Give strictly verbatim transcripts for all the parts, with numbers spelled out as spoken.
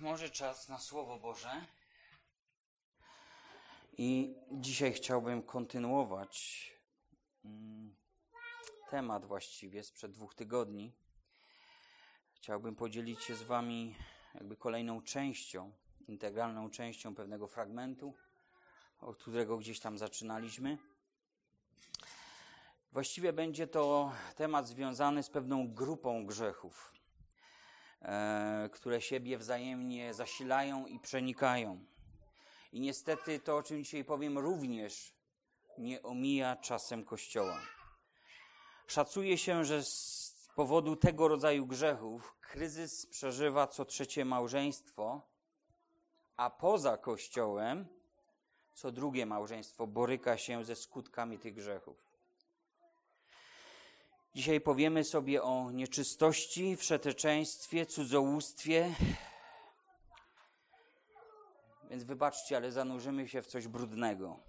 może czas na Słowo Boże. I dzisiaj chciałbym kontynuować mm, temat właściwie sprzed dwóch tygodni. Chciałbym podzielić się z wami jakby kolejną częścią, integralną częścią pewnego fragmentu, od którego gdzieś tam zaczynaliśmy. Właściwie będzie to temat związany z pewną grupą grzechów, e, które siebie wzajemnie zasilają i przenikają. I niestety to, o czym dzisiaj powiem, również nie omija czasem Kościoła. Szacuje się, że z powodu tego rodzaju grzechów kryzys przeżywa co trzecie małżeństwo, a poza Kościołem co drugie małżeństwo boryka się ze skutkami tych grzechów. Dzisiaj powiemy sobie o nieczystości, wszeteczeństwie, cudzołóstwie. Więc wybaczcie, ale zanurzymy się w coś brudnego.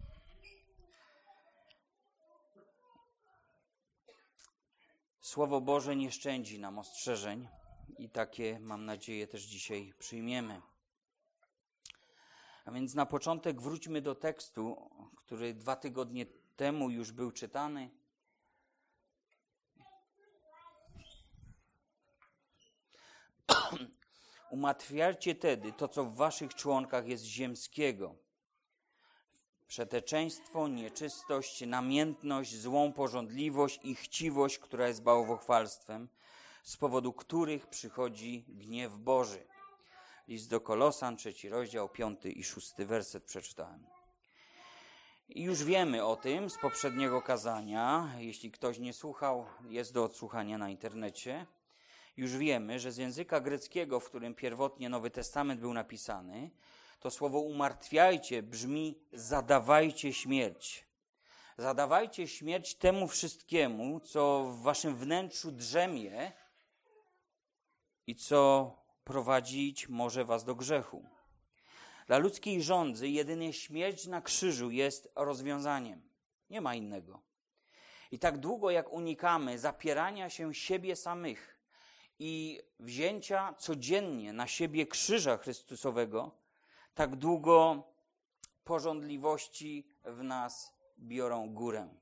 Słowo Boże nie szczędzi nam ostrzeżeń i takie, mam nadzieję, też dzisiaj przyjmiemy. A więc na początek wróćmy do tekstu, który dwa tygodnie temu już był czytany. Umartwiajcie tedy to, co w waszych członkach jest ziemskiego. Przeteczeństwo, nieczystość, namiętność, złą pożądliwość i chciwość, która jest bałwochwalstwem, z powodu których przychodzi gniew Boży. List do Kolosan, trzeci rozdział, piąty i szósty werset przeczytałem. I już wiemy o tym z poprzedniego kazania. Jeśli ktoś nie słuchał, jest do odsłuchania na internecie. Już wiemy, że z języka greckiego, w którym pierwotnie Nowy Testament był napisany, to słowo umartwiajcie brzmi zadawajcie śmierć. Zadawajcie śmierć temu wszystkiemu, co w waszym wnętrzu drzemie i co prowadzić może was do grzechu. Dla ludzkiej żądzy jedynie śmierć na krzyżu jest rozwiązaniem. Nie ma innego. I tak długo jak unikamy zapierania się siebie samych i wzięcia codziennie na siebie krzyża Chrystusowego, tak długo pożądliwości w nas biorą górę.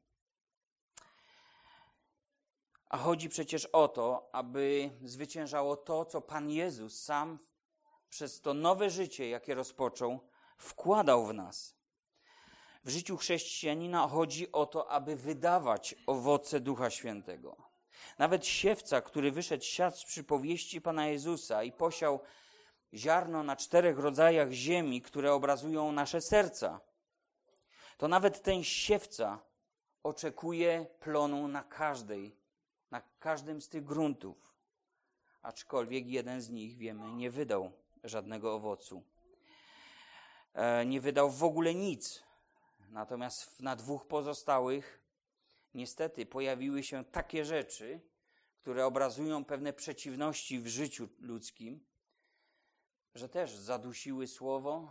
A chodzi przecież o to, aby zwyciężało to, co Pan Jezus sam przez to nowe życie, jakie rozpoczął, wkładał w nas. W życiu chrześcijanina chodzi o to, aby wydawać owoce Ducha Świętego. Nawet siewca, który wyszedł siać z przypowieści Pana Jezusa i posiał ziarno na czterech rodzajach ziemi, które obrazują nasze serca, to nawet ten siewca oczekuje plonu na każdej, na każdym z tych gruntów. Aczkolwiek jeden z nich, wiemy, nie wydał żadnego owocu. E, nie wydał w ogóle nic. Natomiast na dwóch pozostałych niestety pojawiły się takie rzeczy, które obrazują pewne przeciwności w życiu ludzkim, że też zadusiły słowo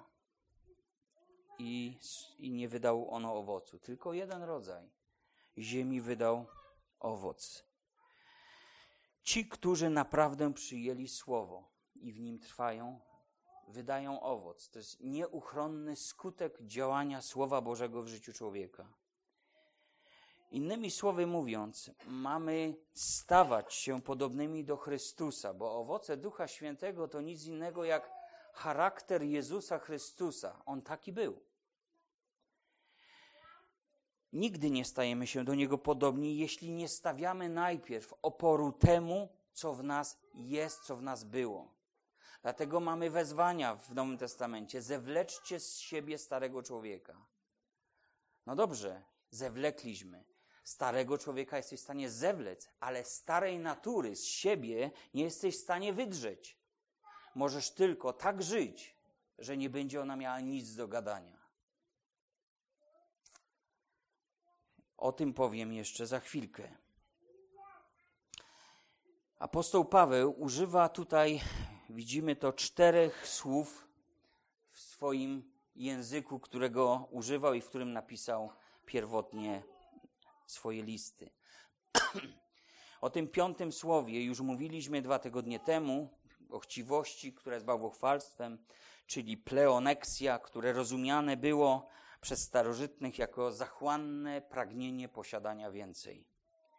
i, i nie wydało ono owocu. Tylko jeden rodzaj ziemi wydał owoc. Ci, którzy naprawdę przyjęli słowo i w nim trwają, wydają owoc. To jest nieuchronny skutek działania Słowa Bożego w życiu człowieka. Innymi słowy mówiąc, mamy stawać się podobnymi do Chrystusa, bo owoce Ducha Świętego to nic innego jak charakter Jezusa Chrystusa. On taki był. Nigdy nie stajemy się do Niego podobni, jeśli nie stawiamy najpierw oporu temu, co w nas jest, co w nas było. Dlatego mamy wezwania w Nowym Testamencie. Zewleczcie z siebie starego człowieka. No dobrze, zewlekliśmy. Starego człowieka jesteś w stanie zewlec, ale starej natury z siebie nie jesteś w stanie wydrzeć. Możesz tylko tak żyć, że nie będzie ona miała nic do gadania. O tym powiem jeszcze za chwilkę. Apostoł Paweł używa tutaj, widzimy to, czterech słów w swoim języku, którego używał i w którym napisał pierwotnie swoje listy. O tym piątym słowie już mówiliśmy dwa tygodnie temu, o chciwości, która jest bałwochwalstwem, czyli pleoneksja, które rozumiane było przez starożytnych jako zachłanne pragnienie posiadania więcej.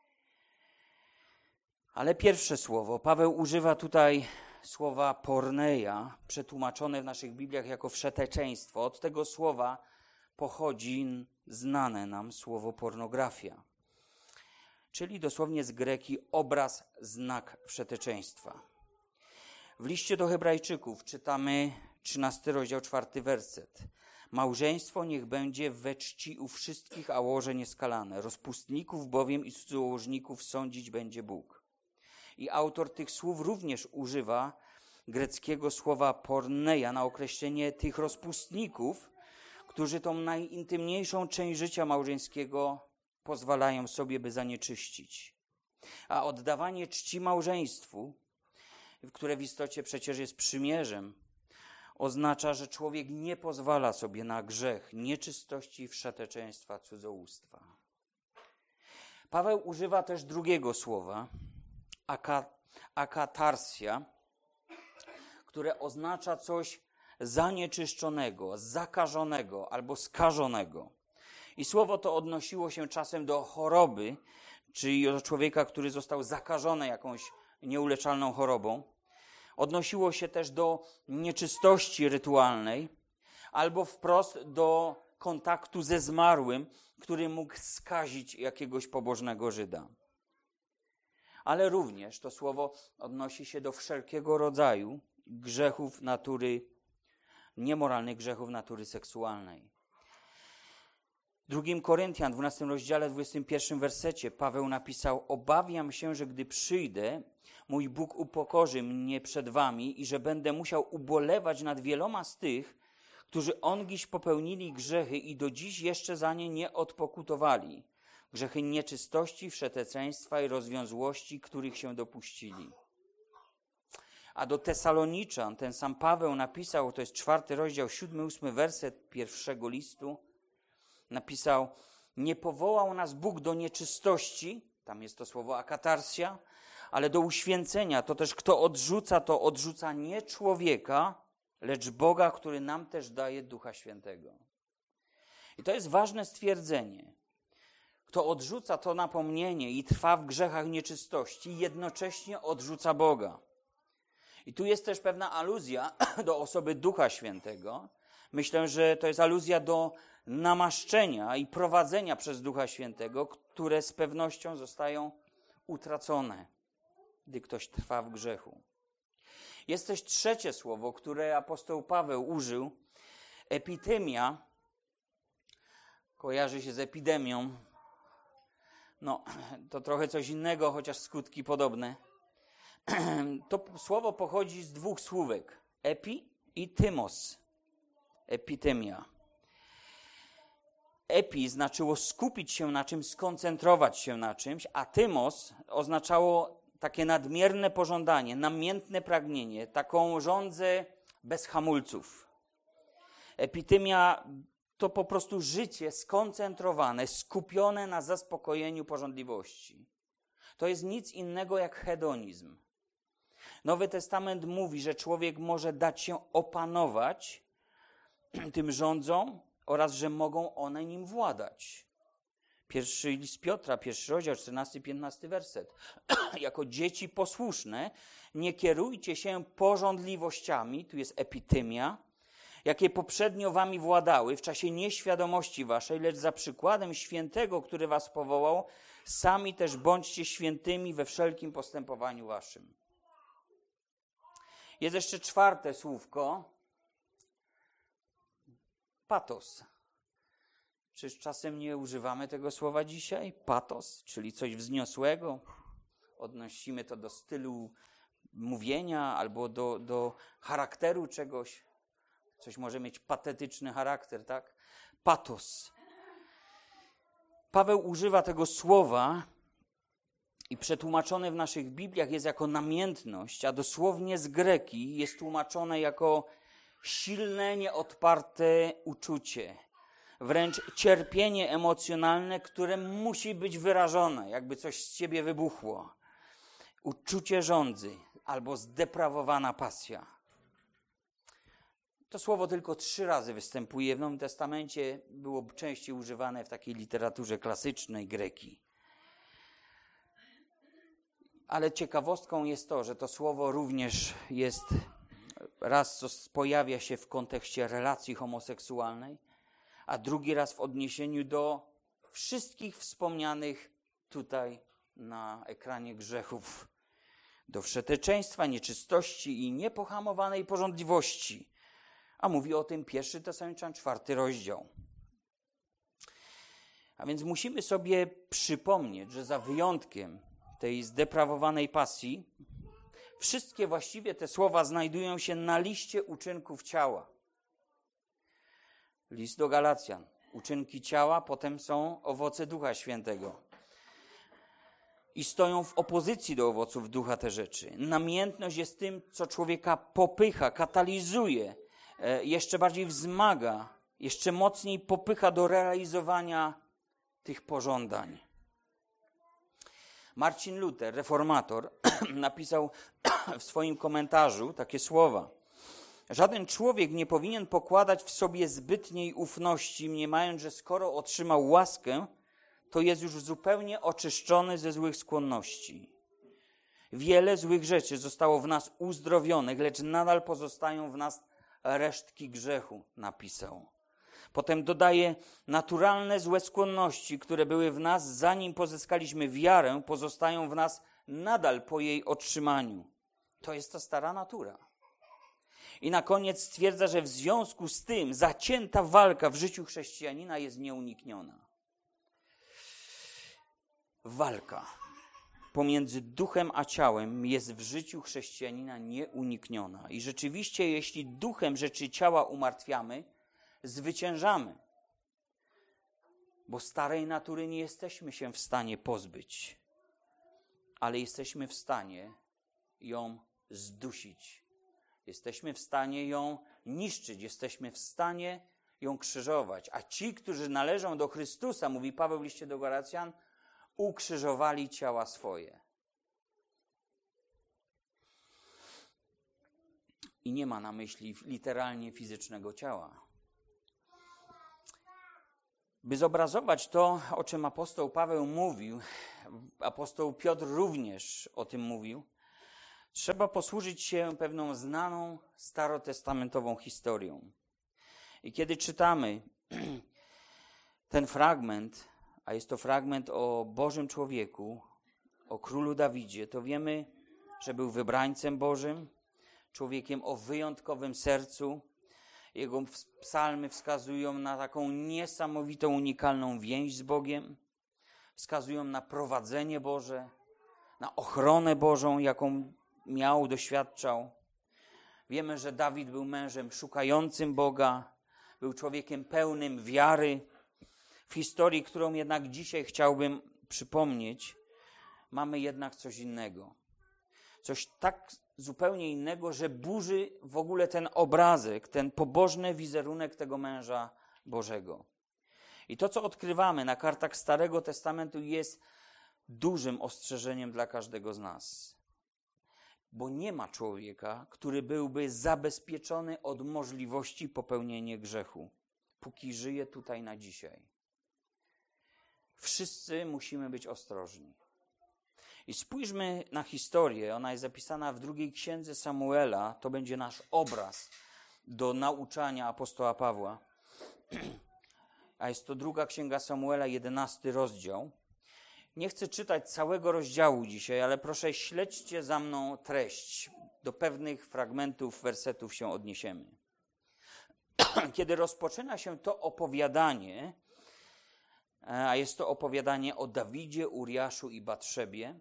Ale pierwsze słowo, Paweł używa tutaj słowa porneia, przetłumaczone w naszych Bibliach jako wszeteczeństwo. Od tego słowa pochodzi znane nam słowo pornografia, czyli dosłownie z greki obraz, znak wszeteczeństwa. W liście do Hebrajczyków czytamy trzynasty rozdział, czwarty werset. Małżeństwo niech będzie we czci u wszystkich, a łoże nieskalane. Rozpustników bowiem i cudzołożników sądzić będzie Bóg. I autor tych słów również używa greckiego słowa porneia na określenie tych rozpustników, którzy tą najintymniejszą część życia małżeńskiego pozwalają sobie, by zanieczyścić. A oddawanie czci małżeństwu, które w istocie przecież jest przymierzem, oznacza, że człowiek nie pozwala sobie na grzech nieczystości, wszeteczeństwa, cudzołóstwa. Paweł używa też drugiego słowa, akatarsia, które oznacza coś zanieczyszczonego, zakażonego albo skażonego. I słowo to odnosiło się czasem do choroby, czyli do człowieka, który został zakażony jakąś nieuleczalną chorobą. Odnosiło się też do nieczystości rytualnej albo wprost do kontaktu ze zmarłym, który mógł skazić jakiegoś pobożnego Żyda. Ale również to słowo odnosi się do wszelkiego rodzaju grzechów natury, niemoralnych grzechów natury seksualnej. W drugim Koryntian, dwunastym rozdziale, dwudziestym pierwszym wersecie Paweł napisał: obawiam się, że gdy przyjdę, mój Bóg upokorzy mnie przed wami i że będę musiał ubolewać nad wieloma z tych, którzy ongiś popełnili grzechy i do dziś jeszcze za nie nie odpokutowali. Grzechy nieczystości, wszeteczeństwa i rozwiązłości, których się dopuścili. A do Tesaloniczan ten sam Paweł napisał, to jest czwarty rozdział, siódmy, ósmy werset pierwszego listu, napisał: nie powołał nas Bóg do nieczystości, tam jest to słowo akatarsia, ale do uświęcenia. To też kto odrzuca, to odrzuca nie człowieka, lecz Boga, który nam też daje Ducha Świętego. I to jest ważne stwierdzenie. Kto odrzuca to napomnienie i trwa w grzechach nieczystości, jednocześnie odrzuca Boga. I tu jest też pewna aluzja do osoby Ducha Świętego. Myślę, że to jest aluzja do namaszczenia i prowadzenia przez Ducha Świętego, które z pewnością zostają utracone, gdy ktoś trwa w grzechu. Jest też trzecie słowo, które apostoł Paweł użył. Epitemia kojarzy się z epidemią. No, to trochę coś innego, chociaż skutki podobne. To słowo pochodzi z dwóch słówek. Epi i tymos. Epitemia. Epi znaczyło skupić się na czymś, skoncentrować się na czymś, a tymos oznaczało takie nadmierne pożądanie, namiętne pragnienie, taką żądzę bez hamulców. Epitemia to po prostu życie skoncentrowane, skupione na zaspokojeniu pożądliwości. To jest nic innego jak hedonizm. Nowy Testament mówi, że człowiek może dać się opanować tym rządzom oraz że mogą one nim władać. Pierwszy list Piotra, pierwszy rozdział, czternasty, piętnasty werset. Jako dzieci posłuszne nie kierujcie się pożądliwościami, tu jest epitemia, jakie poprzednio wami władały w czasie nieświadomości waszej, lecz za przykładem świętego, który was powołał, sami też bądźcie świętymi we wszelkim postępowaniu waszym. Jest jeszcze czwarte słówko. Patos. Czyż czasem nie używamy tego słowa dzisiaj? Patos, czyli coś wzniosłego. Odnosimy to do stylu mówienia albo do, do charakteru czegoś. Coś może mieć patetyczny charakter, tak? Patos. Paweł używa tego słowa i przetłumaczone w naszych Bibliach jest jako namiętność, a dosłownie z greki jest tłumaczone jako silne, nieodparte uczucie. Wręcz cierpienie emocjonalne, które musi być wyrażone, jakby coś z ciebie wybuchło. Uczucie żądzy, albo zdeprawowana pasja. To słowo tylko trzy razy występuje w Nowym Testamencie, było częściej używane w takiej literaturze klasycznej Greki. Ale ciekawostką jest to, że to słowo również jest raz, co pojawia się w kontekście relacji homoseksualnej, a drugi raz w odniesieniu do wszystkich wspomnianych tutaj na ekranie grzechów. Do wszeteczeństwa, nieczystości i niepohamowanej pożądliwości. A mówi o tym pierwszy Tesaloniczan, czwarty rozdział. A więc musimy sobie przypomnieć, że za wyjątkiem tej zdeprawowanej pasji, wszystkie właściwie te słowa znajdują się na liście uczynków ciała. List do Galacjan. Uczynki ciała, potem są owoce Ducha Świętego. I stoją w opozycji do owoców ducha te rzeczy. Namiętność jest tym, co człowieka popycha, katalizuje, jeszcze bardziej wzmaga, jeszcze mocniej popycha do realizowania tych pożądań. Marcin Luther, reformator, napisał w swoim komentarzu takie słowa. Żaden człowiek nie powinien pokładać w sobie zbytniej ufności, mniemając, że skoro otrzymał łaskę, to jest już zupełnie oczyszczony ze złych skłonności. Wiele złych rzeczy zostało w nas uzdrowionych, lecz nadal pozostają w nas resztki grzechu, napisał. Potem dodaje, naturalne złe skłonności, które były w nas, zanim pozyskaliśmy wiarę, pozostają w nas nadal po jej otrzymaniu. To jest ta stara natura. I na koniec stwierdza, że w związku z tym zacięta walka w życiu chrześcijanina jest nieunikniona. Walka pomiędzy duchem a ciałem jest w życiu chrześcijanina nieunikniona. I rzeczywiście, jeśli duchem rzeczy ciała umartwiamy, zwyciężamy. Bo starej natury nie jesteśmy się w stanie pozbyć, ale jesteśmy w stanie ją zdusić. Jesteśmy w stanie ją niszczyć, jesteśmy w stanie ją krzyżować. A ci, którzy należą do Chrystusa, mówi Paweł w liście do Galacjan, ukrzyżowali ciała swoje. I nie ma na myśli literalnie fizycznego ciała. By zobrazować to, o czym apostoł Paweł mówił, apostoł Piotr również o tym mówił, trzeba posłużyć się pewną znaną starotestamentową historią. I kiedy czytamy ten fragment, a jest to fragment o Bożym człowieku, o królu Dawidzie, to wiemy, że był wybrańcem Bożym, człowiekiem o wyjątkowym sercu. Jego psalmy wskazują na taką niesamowitą, unikalną więź z Bogiem. Wskazują na prowadzenie Boże, na ochronę Bożą, jaką miał, doświadczał. Wiemy, że Dawid był mężem szukającym Boga, był człowiekiem pełnym wiary. W historii, którą jednak dzisiaj chciałbym przypomnieć, mamy jednak coś innego. Coś tak zupełnie innego, że burzy w ogóle ten obrazek, ten pobożny wizerunek tego męża Bożego. I to, co odkrywamy na kartach Starego Testamentu, jest dużym ostrzeżeniem dla każdego z nas. Bo nie ma człowieka, który byłby zabezpieczony od możliwości popełnienia grzechu, póki żyje tutaj na dzisiaj. Wszyscy musimy być ostrożni. I spójrzmy na historię, ona jest zapisana w drugiej księdze Samuela, to będzie nasz obraz do nauczania apostoła Pawła. A jest to druga księga Samuela, jedenasty rozdział. Nie chcę czytać całego rozdziału dzisiaj, ale proszę śledźcie za mną treść. Do pewnych fragmentów, wersetów się odniesiemy. Kiedy rozpoczyna się to opowiadanie, a jest to opowiadanie o Dawidzie, Uriaszu i Batszebie,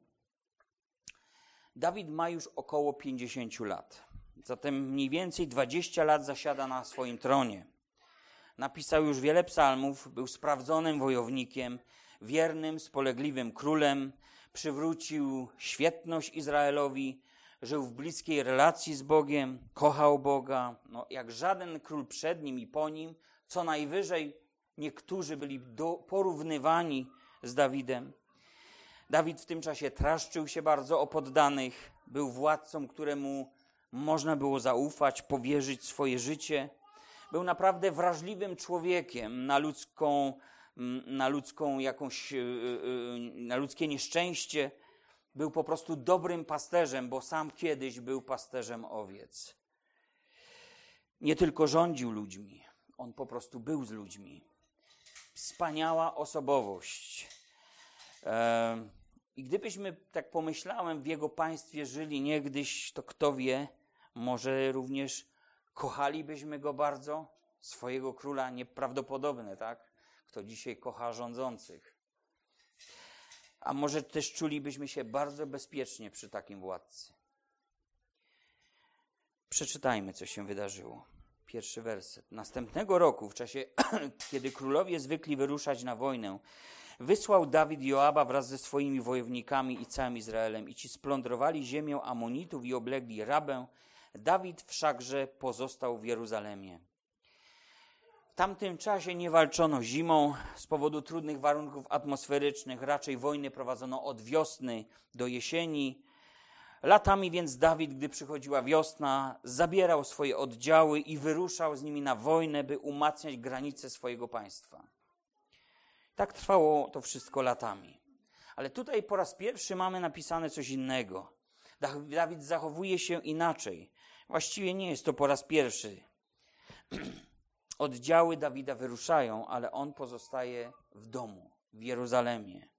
Dawid ma już około pięćdziesiąt lat. Zatem mniej więcej dwadzieścia lat zasiada na swoim tronie. Napisał już wiele psalmów, był sprawdzonym wojownikiem, wiernym, spolegliwym królem, przywrócił świetność Izraelowi, żył w bliskiej relacji z Bogiem, kochał Boga, no, jak żaden król przed nim i po nim, co najwyżej niektórzy byli do, porównywani z Dawidem. Dawid w tym czasie traszczył się bardzo o poddanych, Był władcą, któremu można było zaufać, powierzyć swoje życie. Był naprawdę wrażliwym człowiekiem na ludzką, na ludzką jakąś, na ludzkie nieszczęście. Był po prostu dobrym pasterzem, bo sam kiedyś był pasterzem owiec. Nie tylko rządził ludźmi, on po prostu był z ludźmi. Wspaniała osobowość. I gdybyśmy, tak pomyślałem, w jego państwie żyli niegdyś, to kto wie, może również kochalibyśmy go bardzo, swojego króla, nieprawdopodobne, tak? Kto dzisiaj kocha rządzących. A może też czulibyśmy się bardzo bezpiecznie przy takim władcy. Przeczytajmy, co się wydarzyło. Pierwszy werset. Następnego roku, w czasie, kiedy królowie zwykli wyruszać na wojnę, wysłał Dawid Joaba wraz ze swoimi wojownikami i całym Izraelem i ci splądrowali ziemię Amonitów i oblegli Rabę. Dawid wszakże pozostał w Jeruzalemie. W tamtym czasie nie walczono zimą z powodu trudnych warunków atmosferycznych, raczej wojny prowadzono od wiosny do jesieni. Latami więc Dawid, gdy przychodziła wiosna, zabierał swoje oddziały i wyruszał z nimi na wojnę, by umacniać granice swojego państwa. Tak trwało to wszystko latami. Ale tutaj po raz pierwszy mamy napisane coś innego. Dawid zachowuje się inaczej. Właściwie nie jest to po raz pierwszy. Oddziały Dawida wyruszają, ale on pozostaje w domu, w Jeruzalemie.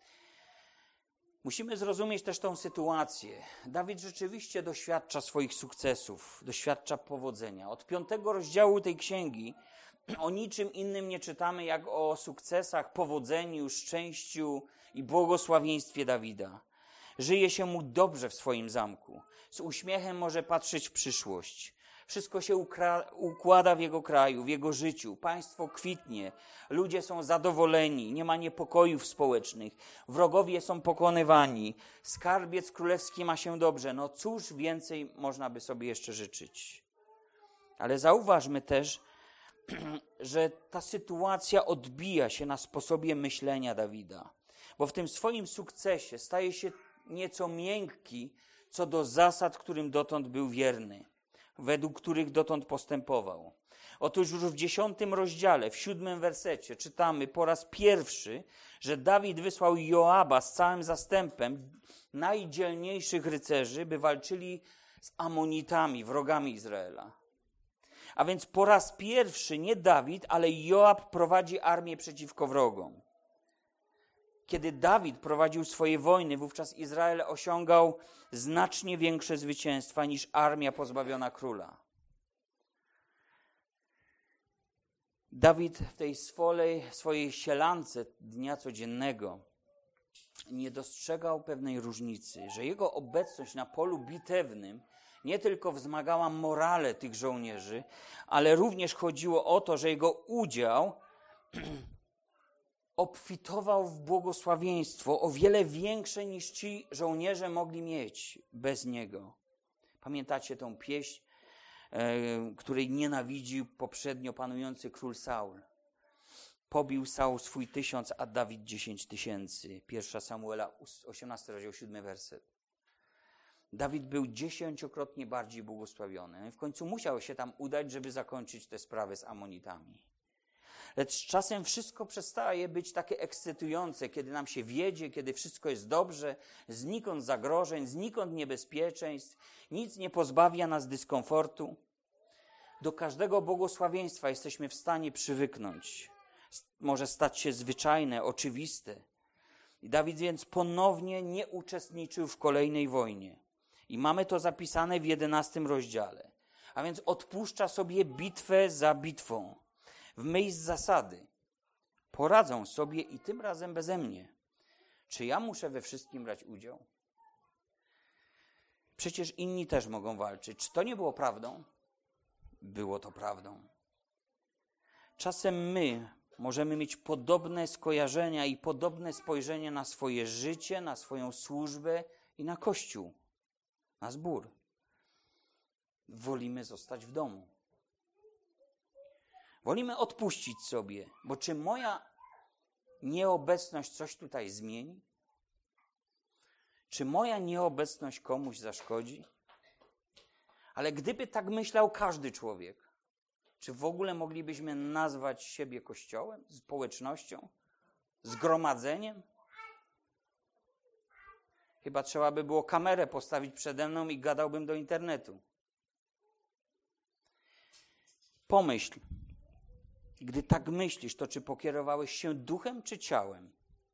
Musimy zrozumieć też tą sytuację. Dawid rzeczywiście doświadcza swoich sukcesów, doświadcza powodzenia. Od piątego rozdziału tej księgi o niczym innym nie czytamy, jak o sukcesach, powodzeniu, szczęściu i błogosławieństwie Dawida. Żyje się mu dobrze w swoim zamku. Z uśmiechem może patrzeć w przyszłość. Wszystko się ukra- układa w jego kraju, w jego życiu. Państwo kwitnie, ludzie są zadowoleni, nie ma niepokojów społecznych, wrogowie są pokonywani, skarbiec królewski ma się dobrze. No cóż więcej można by sobie jeszcze życzyć. Ale zauważmy też, że ta sytuacja odbija się na sposobie myślenia Dawida. Bo w tym swoim sukcesie staje się nieco miękki co do zasad, którym dotąd był wierny, według których dotąd postępował. Otóż już w dziesiątym rozdziale, w siódmym wersecie czytamy po raz pierwszy, że Dawid wysłał Joaba z całym zastępem najdzielniejszych rycerzy, by walczyli z Amonitami, wrogami Izraela. A więc po raz pierwszy nie Dawid, ale Joab prowadzi armię przeciwko wrogom. Kiedy Dawid prowadził swoje wojny, wówczas Izrael osiągał znacznie większe zwycięstwa niż armia pozbawiona króla. Dawid w tej swojej, swojej sielance dnia codziennego nie dostrzegał pewnej różnicy, że jego obecność na polu bitewnym nie tylko wzmagała morale tych żołnierzy, ale również chodziło o to, że jego udział obfitował w błogosławieństwo o wiele większe niż ci żołnierze mogli mieć bez niego. Pamiętacie tą pieśń, e, której nienawidził poprzednio panujący król Saul? Pobił Saul swój tysiąc, a Dawid dziesięć tysięcy. Pierwsza Samuela, osiemnasty rozdział, siódmy werset. Dawid był dziesięciokrotnie bardziej błogosławiony. W końcu musiał się tam udać, żeby zakończyć tę sprawę z Amonitami. Lecz z czasem wszystko przestaje być takie ekscytujące, kiedy nam się wiedzie, kiedy wszystko jest dobrze, znikąd zagrożeń, znikąd niebezpieczeństw, nic nie pozbawia nas dyskomfortu. Do każdego błogosławieństwa jesteśmy w stanie przywyknąć. Może stać się zwyczajne, oczywiste. I Dawid więc ponownie nie uczestniczył w kolejnej wojnie. I mamy to zapisane w jedenastym rozdziale. A więc odpuszcza sobie bitwę za bitwą. W myśl zasady. Poradzą sobie i tym razem beze mnie. Czy ja muszę we wszystkim brać udział? Przecież inni też mogą walczyć. Czy to nie było prawdą? Było to prawdą. Czasem my możemy mieć podobne skojarzenia i podobne spojrzenie na swoje życie, na swoją służbę i na Kościół, na zbór. Wolimy zostać w domu. Wolimy odpuścić sobie, bo czy moja nieobecność coś tutaj zmieni? Czy moja nieobecność komuś zaszkodzi? Ale gdyby tak myślał każdy człowiek, czy w ogóle moglibyśmy nazwać siebie Kościołem, społecznością, zgromadzeniem? Chyba trzeba by było kamerę postawić przede mną i gadałbym do internetu. Pomyśl, gdy tak myślisz, to czy pokierowałeś się duchem czy ciałem?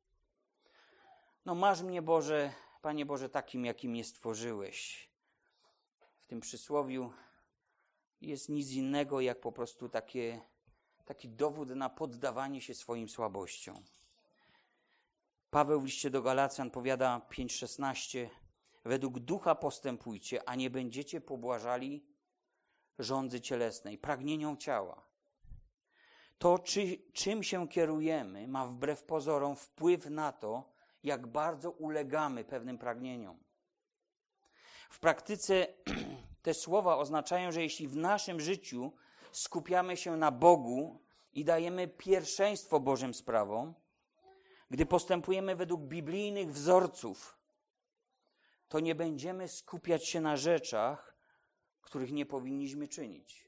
No masz mnie, Boże, Panie Boże, takim, jakim mnie stworzyłeś. W tym przysłowiu jest nic innego, jak po prostu takie, taki dowód na poddawanie się swoim słabościom. Paweł w liście do Galacjan powiada pięć szesnaście: według ducha postępujcie, a nie będziecie pobłażali żądzy cielesnej, pragnieniom ciała. To, czy, czym się kierujemy, ma wbrew pozorom wpływ na to, jak bardzo ulegamy pewnym pragnieniom. W praktyce te słowa oznaczają, że jeśli w naszym życiu skupiamy się na Bogu i dajemy pierwszeństwo Bożym sprawom, gdy postępujemy według biblijnych wzorców, to nie będziemy skupiać się na rzeczach, których nie powinniśmy czynić.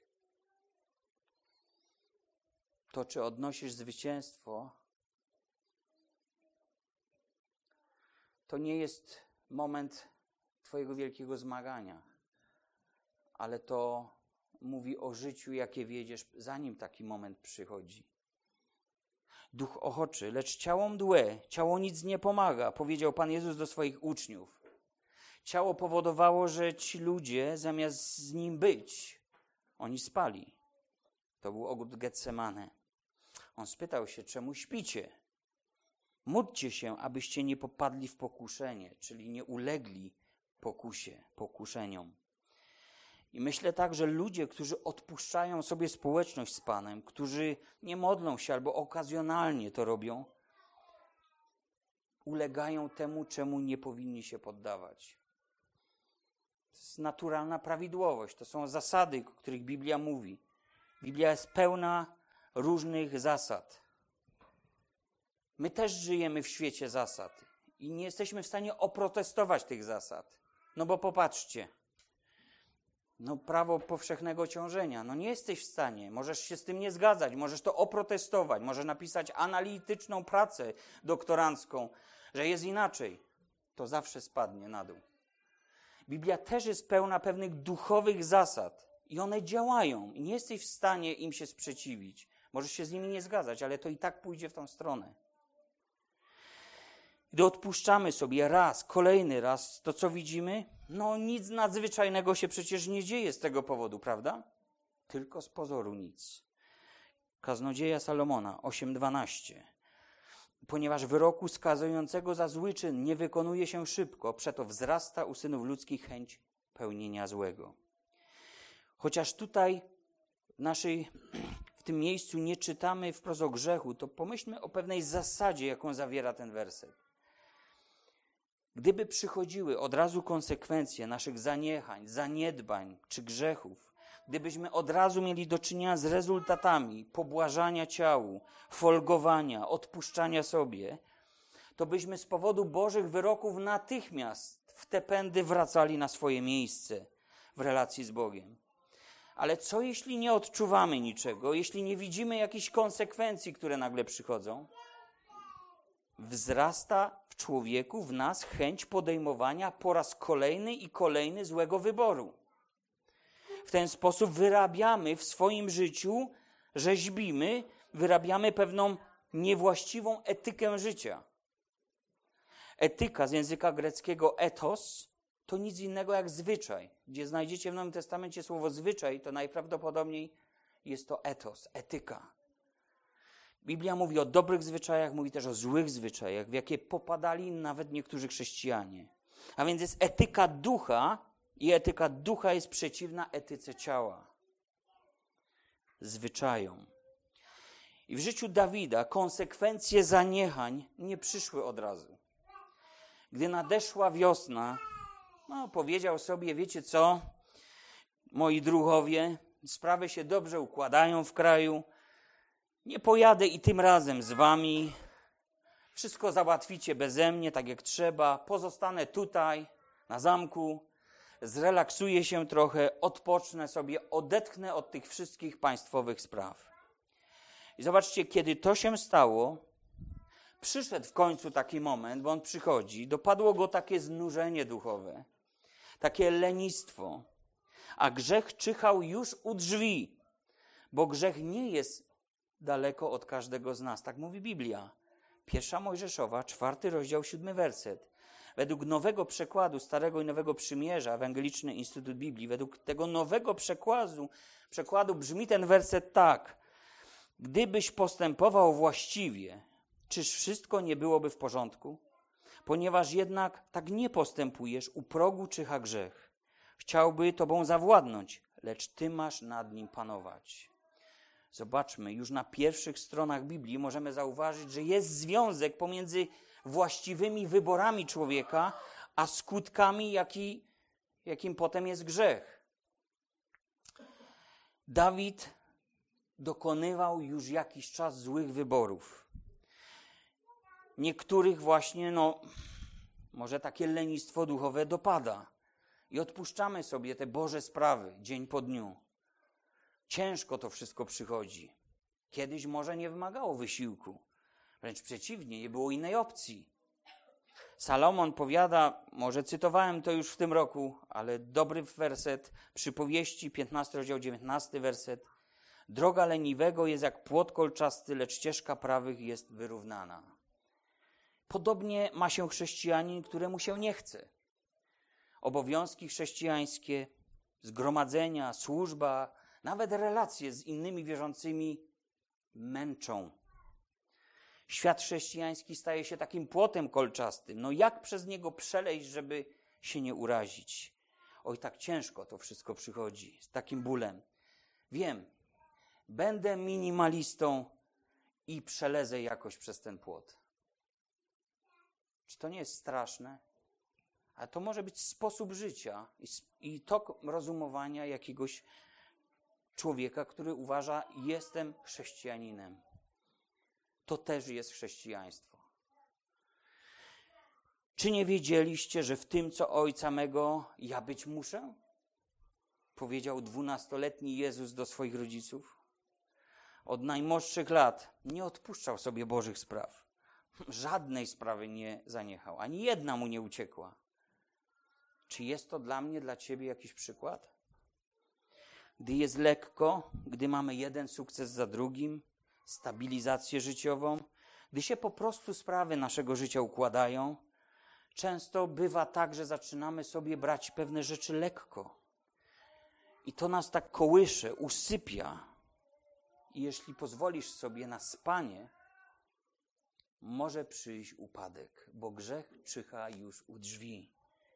To, czy odnosisz zwycięstwo, to nie jest moment twojego wielkiego zmagania, ale to mówi o życiu, jakie wiedziesz, zanim taki moment przychodzi. Duch ochoczy, lecz ciało mdłe, ciało nic nie pomaga, powiedział Pan Jezus do swoich uczniów. Ciało powodowało, że ci ludzie zamiast z nim być, oni spali. To był ogród Getsemane. On spytał się, czemu śpicie? Módlcie się, abyście nie popadli w pokuszenie, czyli nie ulegli pokusie, pokuszeniom. I myślę tak, że ludzie, którzy odpuszczają sobie społeczność z Panem, którzy nie modlą się albo okazjonalnie to robią, ulegają temu, czemu nie powinni się poddawać. To jest naturalna prawidłowość, to są zasady, o których Biblia mówi. Biblia jest pełna różnych zasad. My też żyjemy w świecie zasad i nie jesteśmy w stanie oprotestować tych zasad. No bo popatrzcie, no prawo powszechnego ciążenia, no nie jesteś w stanie, możesz się z tym nie zgadzać, możesz to oprotestować, możesz napisać analityczną pracę doktorancką, że jest inaczej. To zawsze spadnie na dół. Biblia też jest pełna pewnych duchowych zasad i one działają i nie jesteś w stanie im się sprzeciwić. Możesz się z nimi nie zgadzać, ale to i tak pójdzie w tą stronę. Gdy odpuszczamy sobie raz, kolejny raz, to co widzimy? No nic nadzwyczajnego się przecież nie dzieje z tego powodu, prawda? Tylko z pozoru nic. Kaznodzieja Salomona osiem dwanaście. Ponieważ wyroku skazującego za zły czyn nie wykonuje się szybko, przeto wzrasta u synów ludzkich chęć pełnienia złego. Chociaż tutaj w naszej, w tym miejscu nie czytamy wprost o grzechu, to pomyślmy o pewnej zasadzie, jaką zawiera ten werset. Gdyby przychodziły od razu konsekwencje naszych zaniechań, zaniedbań czy grzechów, gdybyśmy od razu mieli do czynienia z rezultatami pobłażania ciału, folgowania, odpuszczania sobie, to byśmy z powodu Bożych wyroków natychmiast w te pędy wracali na swoje miejsce w relacji z Bogiem. Ale co jeśli nie odczuwamy niczego, jeśli nie widzimy jakichś konsekwencji, które nagle przychodzą? Wzrasta w człowieku, w nas chęć podejmowania po raz kolejny i kolejny złego wyboru. W ten sposób wyrabiamy w swoim życiu, rzeźbimy, wyrabiamy pewną niewłaściwą etykę życia. Etyka z języka greckiego ethos to nic innego jak zwyczaj. Gdzie znajdziecie w Nowym Testamencie słowo zwyczaj, to najprawdopodobniej jest to ethos, etyka. Biblia mówi o dobrych zwyczajach, mówi też o złych zwyczajach, w jakie popadali nawet niektórzy chrześcijanie. A więc jest etyka ducha i etyka ducha jest przeciwna etyce ciała. Zwyczajom. I w życiu Dawida konsekwencje zaniechań nie przyszły od razu. Gdy nadeszła wiosna, no powiedział sobie, wiecie co, moi druhowie, sprawy się dobrze układają w kraju, nie pojadę i tym razem z wami. Wszystko załatwicie beze mnie, tak jak trzeba. Pozostanę tutaj, na zamku. Zrelaksuję się trochę, odpocznę sobie, odetchnę od tych wszystkich państwowych spraw. I zobaczcie, kiedy to się stało, przyszedł w końcu taki moment, bo on przychodzi, dopadło go takie znużenie duchowe, takie lenistwo, a grzech czyhał już u drzwi, bo grzech nie jest daleko od każdego z nas, tak mówi Biblia. Pierwsza Mojżeszowa, czwarty rozdział, siódmy werset. Według nowego przekładu Starego i Nowego Przymierza, Ewangeliczny Instytut Biblii, według tego nowego przekładu, przekładu brzmi ten werset tak. Gdybyś postępował właściwie, czyż wszystko nie byłoby w porządku? Ponieważ jednak tak nie postępujesz, u progu czyha grzech. Chciałby tobą zawładnąć, lecz ty masz nad nim panować. Zobaczmy, już na pierwszych stronach Biblii możemy zauważyć, że jest związek pomiędzy właściwymi wyborami człowieka, a skutkami, jaki, jakim potem jest grzech. Dawid dokonywał już jakiś czas złych wyborów. Niektórych właśnie, no, może takie lenistwo duchowe dopada. I odpuszczamy sobie te Boże sprawy dzień po dniu. Ciężko to wszystko przychodzi. Kiedyś może nie wymagało wysiłku. Wręcz przeciwnie, nie było innej opcji. Salomon powiada, może cytowałem to już w tym roku, ale dobry werset, Przypowieści, piętnasty rozdział, dziewiętnasty werset. Droga leniwego jest jak płot kolczasty, lecz ścieżka prawych jest wyrównana. Podobnie ma się chrześcijanin, któremu się nie chce. Obowiązki chrześcijańskie, zgromadzenia, służba, nawet relacje z innymi wierzącymi męczą. Świat chrześcijański staje się takim płotem kolczastym. No jak przez niego przelejść, żeby się nie urazić? Oj, tak ciężko to wszystko przychodzi, z takim bólem. Wiem, będę minimalistą i przelezę jakoś przez ten płot. Czy to nie jest straszne? Ale to może być sposób życia i, i tok rozumowania jakiegoś człowieka, który uważa, jestem chrześcijaninem. To też jest chrześcijaństwo. Czy nie wiedzieliście, że w tym, co Ojca mego, ja być muszę? Powiedział dwunastoletni Jezus do swoich rodziców. Od najmłodszych lat nie odpuszczał sobie Bożych spraw. Żadnej sprawy nie zaniechał. Ani jedna mu nie uciekła. Czy jest to dla mnie, dla ciebie jakiś przykład? Gdy jest lekko, gdy mamy jeden sukces za drugim, stabilizację życiową, gdy się po prostu sprawy naszego życia układają, często bywa tak, że zaczynamy sobie brać pewne rzeczy lekko. I to nas tak kołysze, usypia. I jeśli pozwolisz sobie na spanie, może przyjść upadek, bo grzech czyha już u drzwi.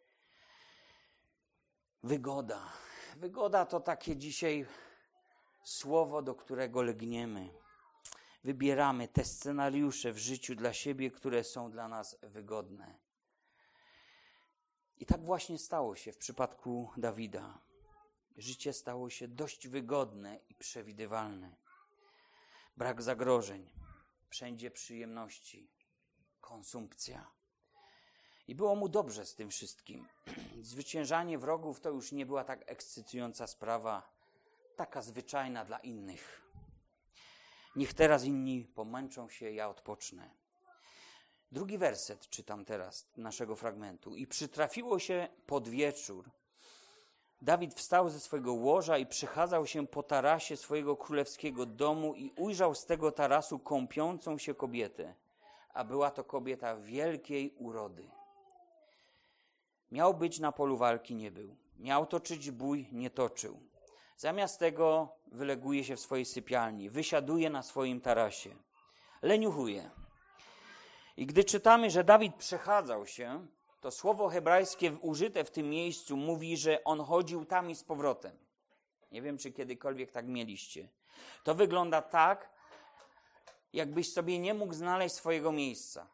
Wygoda. Wygoda to takie dzisiaj słowo, do którego legniemy. Wybieramy te scenariusze w życiu dla siebie, które są dla nas wygodne. I tak właśnie stało się w przypadku Dawida. Życie stało się dość wygodne i przewidywalne. Brak zagrożeń, wszędzie przyjemności, konsumpcja. I było mu dobrze z tym wszystkim. Zwyciężanie wrogów to już nie była tak ekscytująca sprawa, taka zwyczajna dla innych. Niech teraz inni pomęczą się, ja odpocznę. Drugi werset czytam teraz naszego fragmentu. I przytrafiło się pod wieczór. Dawid wstał ze swojego łoża i przechadzał się po tarasie swojego królewskiego domu i ujrzał z tego tarasu kąpiącą się kobietę, a była to kobieta wielkiej urody. Miał być na polu walki, nie był. Miał toczyć bój, nie toczył. Zamiast tego wyleguje się w swojej sypialni, wysiaduje na swoim tarasie, leniuchuje. I gdy czytamy, że Dawid przechadzał się, to słowo hebrajskie użyte w tym miejscu mówi, że on chodził tam i z powrotem. Nie wiem, czy kiedykolwiek tak mieliście. To wygląda tak, jakbyś sobie nie mógł znaleźć swojego miejsca.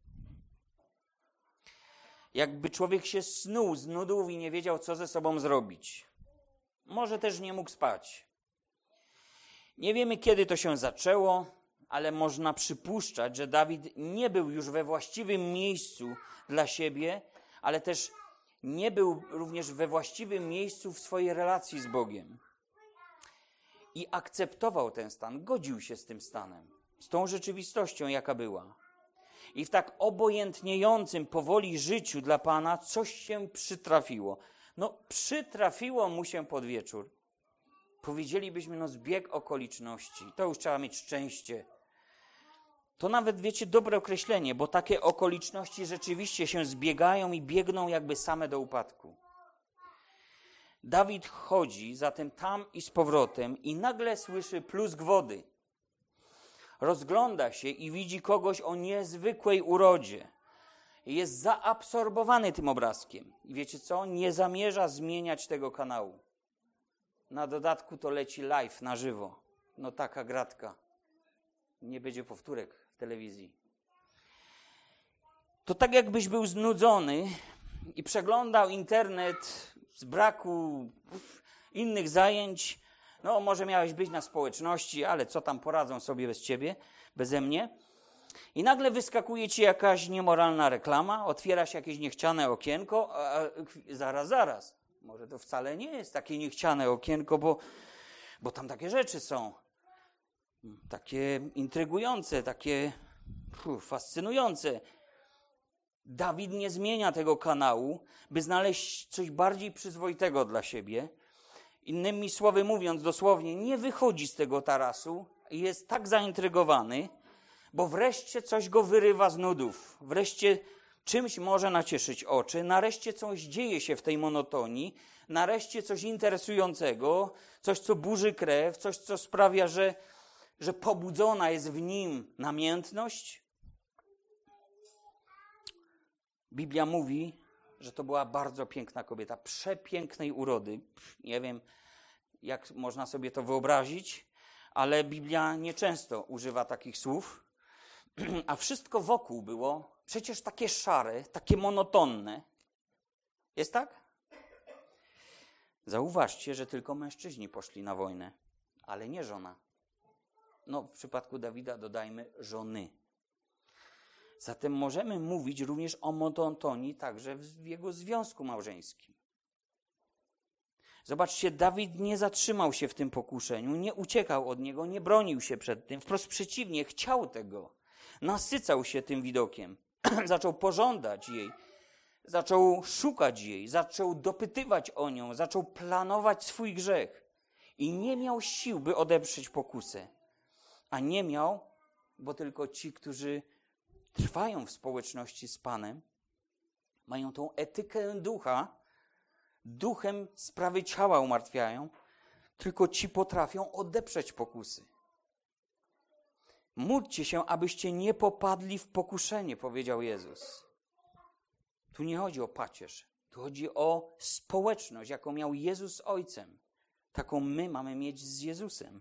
Jakby człowiek się snuł z nudów i nie wiedział, co ze sobą zrobić. Może też nie mógł spać. Nie wiemy, kiedy to się zaczęło, ale można przypuszczać, że Dawid nie był już we właściwym miejscu dla siebie, ale też nie był również we właściwym miejscu w swojej relacji z Bogiem. I akceptował ten stan, godził się z tym stanem, z tą rzeczywistością, jaka była. I w tak obojętniejącym powoli życiu dla Pana coś się przytrafiło. No, przytrafiło mu się pod wieczór. Powiedzielibyśmy, no zbieg okoliczności. To już trzeba mieć szczęście. To nawet, wiecie, dobre określenie, bo takie okoliczności rzeczywiście się zbiegają i biegną jakby same do upadku. Dawid chodzi zatem tam i z powrotem i nagle słyszy plusk wody. Rozgląda się i widzi kogoś o niezwykłej urodzie. Jest zaabsorbowany tym obrazkiem. I wiecie co? Nie zamierza zmieniać tego kanału. Na dodatku to leci live, na żywo. No taka gratka. Nie będzie powtórek w telewizji. To tak jakbyś był znudzony i przeglądał internet z braku innych zajęć. No może miałeś być na społeczności, ale co tam poradzą sobie bez ciebie, beze mnie. I nagle wyskakuje ci jakaś niemoralna reklama, otwiera się jakieś niechciane okienko, a, a, zaraz, zaraz. Może to wcale nie jest takie niechciane okienko, bo, bo tam takie rzeczy są. Takie intrygujące, takie uf, fascynujące. Dawid nie zmienia tego kanału, by znaleźć coś bardziej przyzwoitego dla siebie. Innymi słowy mówiąc, dosłownie, nie wychodzi z tego tarasu i jest tak zaintrygowany, bo wreszcie coś go wyrywa z nudów. Wreszcie czymś może nacieszyć oczy, nareszcie coś dzieje się w tej monotonii, nareszcie coś interesującego, coś, co burzy krew, coś, co sprawia, że, że pobudzona jest w nim namiętność. Biblia mówi, że to była bardzo piękna kobieta, przepięknej urody. Nie wiem, jak można sobie to wyobrazić, ale Biblia nieczęsto używa takich słów, a wszystko wokół było przecież takie szare, takie monotonne. Jest tak? Zauważcie, że tylko mężczyźni poszli na wojnę, ale nie żona. No, w przypadku Dawida dodajmy żony. Zatem możemy mówić również o monotonii także w jego związku małżeńskim. Zobaczcie, Dawid nie zatrzymał się w tym pokuszeniu, nie uciekał od niego, nie bronił się przed tym. Wprost przeciwnie, chciał tego. Nasycał się tym widokiem. Zaczął pożądać jej. Zaczął szukać jej. Zaczął dopytywać o nią. Zaczął planować swój grzech. I nie miał sił, by odeprzeć pokusę. A nie miał, bo tylko ci, którzy trwają w społeczności z Panem, mają tą etykę ducha, duchem sprawy ciała umartwiają, tylko ci potrafią odeprzeć pokusy. Módlcie się, abyście nie popadli w pokuszenie, powiedział Jezus. Tu nie chodzi o pacierz, tu chodzi o społeczność, jaką miał Jezus z Ojcem. Taką my mamy mieć z Jezusem.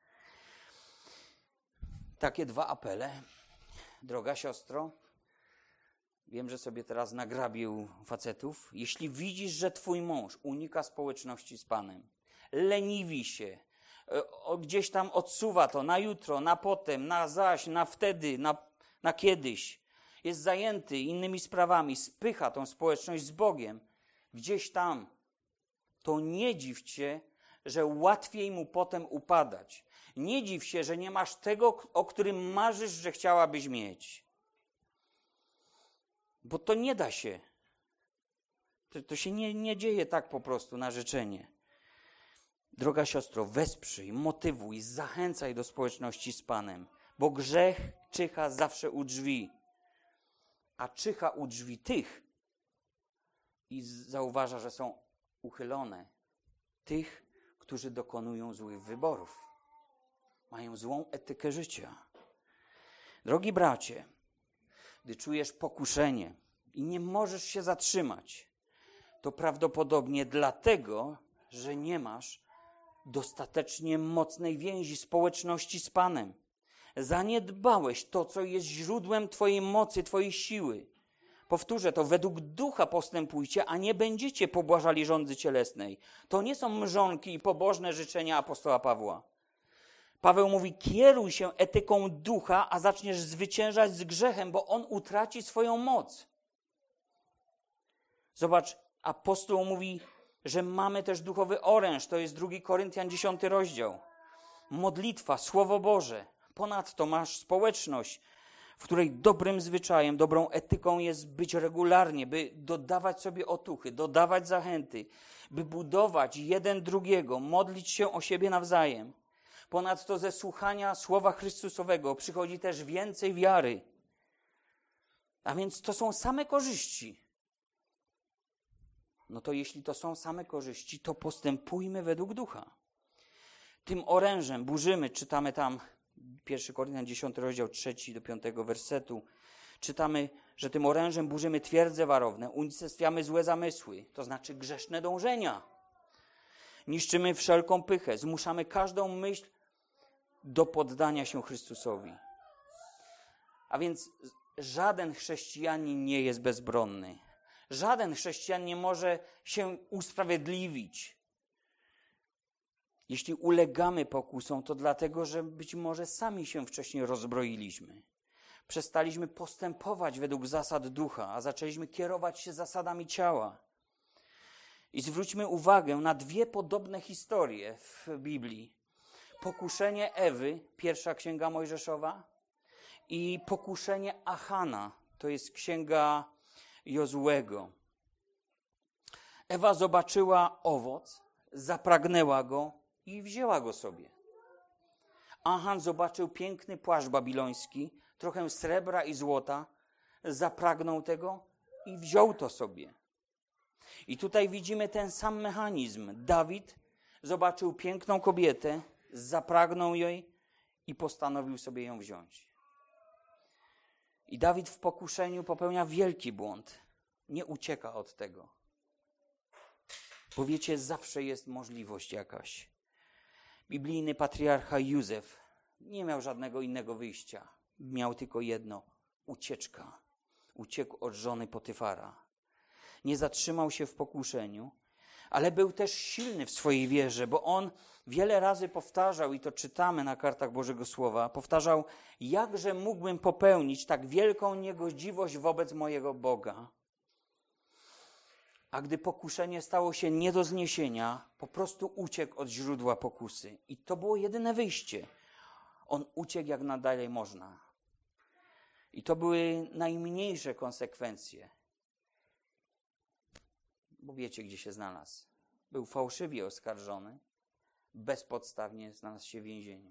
Takie dwa apele. Droga siostro, wiem, że sobie teraz nagrabił facetów. Jeśli widzisz, że twój mąż unika społeczności z Panem, leniwi się, gdzieś tam odsuwa to na jutro, na potem, na zaś, na wtedy, na, na kiedyś, jest zajęty innymi sprawami, spycha tą społeczność z Bogiem, gdzieś tam, to nie dziw się, że łatwiej mu potem upadać. Nie dziw się, że nie masz tego, o którym marzysz, że chciałabyś mieć. Bo to nie da się. To, to się nie, nie dzieje tak po prostu na życzenie. Droga siostro, wesprzyj, motywuj, zachęcaj do społeczności z Panem, bo grzech czyha zawsze u drzwi, a czyha u drzwi tych i zauważa, że są uchylone, tych, którzy dokonują złych wyborów. Mają złą etykę życia. Drogi bracie, gdy czujesz pokuszenie i nie możesz się zatrzymać, to prawdopodobnie dlatego, że nie masz dostatecznie mocnej więzi społeczności z Panem. Zaniedbałeś to, co jest źródłem twojej mocy, twojej siły. Powtórzę to, według ducha postępujcie, a nie będziecie pobłażali żądzy cielesnej. To nie są mrzonki i pobożne życzenia apostoła Pawła. Paweł mówi, kieruj się etyką ducha, a zaczniesz zwyciężać z grzechem, bo on utraci swoją moc. Zobacz, apostoł mówi, że mamy też duchowy oręż, to jest drugi Koryntian dziesiąty rozdział. Modlitwa, Słowo Boże. Ponadto masz społeczność, w której dobrym zwyczajem, dobrą etyką jest być regularnie, by dodawać sobie otuchy, dodawać zachęty, by budować jeden drugiego, modlić się o siebie nawzajem. Ponadto ze słuchania Słowa Chrystusowego przychodzi też więcej wiary. A więc to są same korzyści. No to jeśli to są same korzyści, to postępujmy według ducha. Tym orężem burzymy, czytamy tam pierwszy Koryntian dziesiąty rozdział trzeci do piątego wersetu. Czytamy, że tym orężem burzymy twierdze warowne, unicestwiamy złe zamysły, to znaczy grzeszne dążenia. Niszczymy wszelką pychę, zmuszamy każdą myśl do poddania się Chrystusowi. A więc żaden chrześcijanin nie jest bezbronny. Żaden chrześcijan nie może się usprawiedliwić. Jeśli ulegamy pokusom, to dlatego, że być może sami się wcześniej rozbroiliśmy. Przestaliśmy postępować według zasad ducha, a zaczęliśmy kierować się zasadami ciała. I zwróćmy uwagę na dwie podobne historie w Biblii. Pokuszenie Ewy, pierwsza księga Mojżeszowa, i pokuszenie Achana, to jest księga Jozuego. Ewa zobaczyła owoc, zapragnęła go i wzięła go sobie. Achan zobaczył piękny płaszcz babiloński, trochę srebra i złota, zapragnął tego i wziął to sobie. I tutaj widzimy ten sam mechanizm. Dawid zobaczył piękną kobietę, zapragnął jej i postanowił sobie ją wziąć. I Dawid w pokuszeniu popełnia wielki błąd. Nie ucieka od tego. Bo wiecie, zawsze jest możliwość jakaś. Biblijny patriarcha Józef nie miał żadnego innego wyjścia. Miał tylko jedno. Ucieczka. Uciekł od żony Potyfara. Nie zatrzymał się w pokuszeniu, ale był też silny w swojej wierze, bo on wiele razy powtarzał, i to czytamy na kartach Bożego Słowa, powtarzał, jakże mógłbym popełnić tak wielką niegodziwość wobec mojego Boga. A gdy pokuszenie stało się nie do zniesienia, po prostu uciekł od źródła pokusy. I to było jedyne wyjście. On uciekł jak najdalej można. I to były najmniejsze konsekwencje. Bo wiecie, gdzie się znalazł. Był fałszywie oskarżony, bezpodstawnie znalazł się w więzieniu.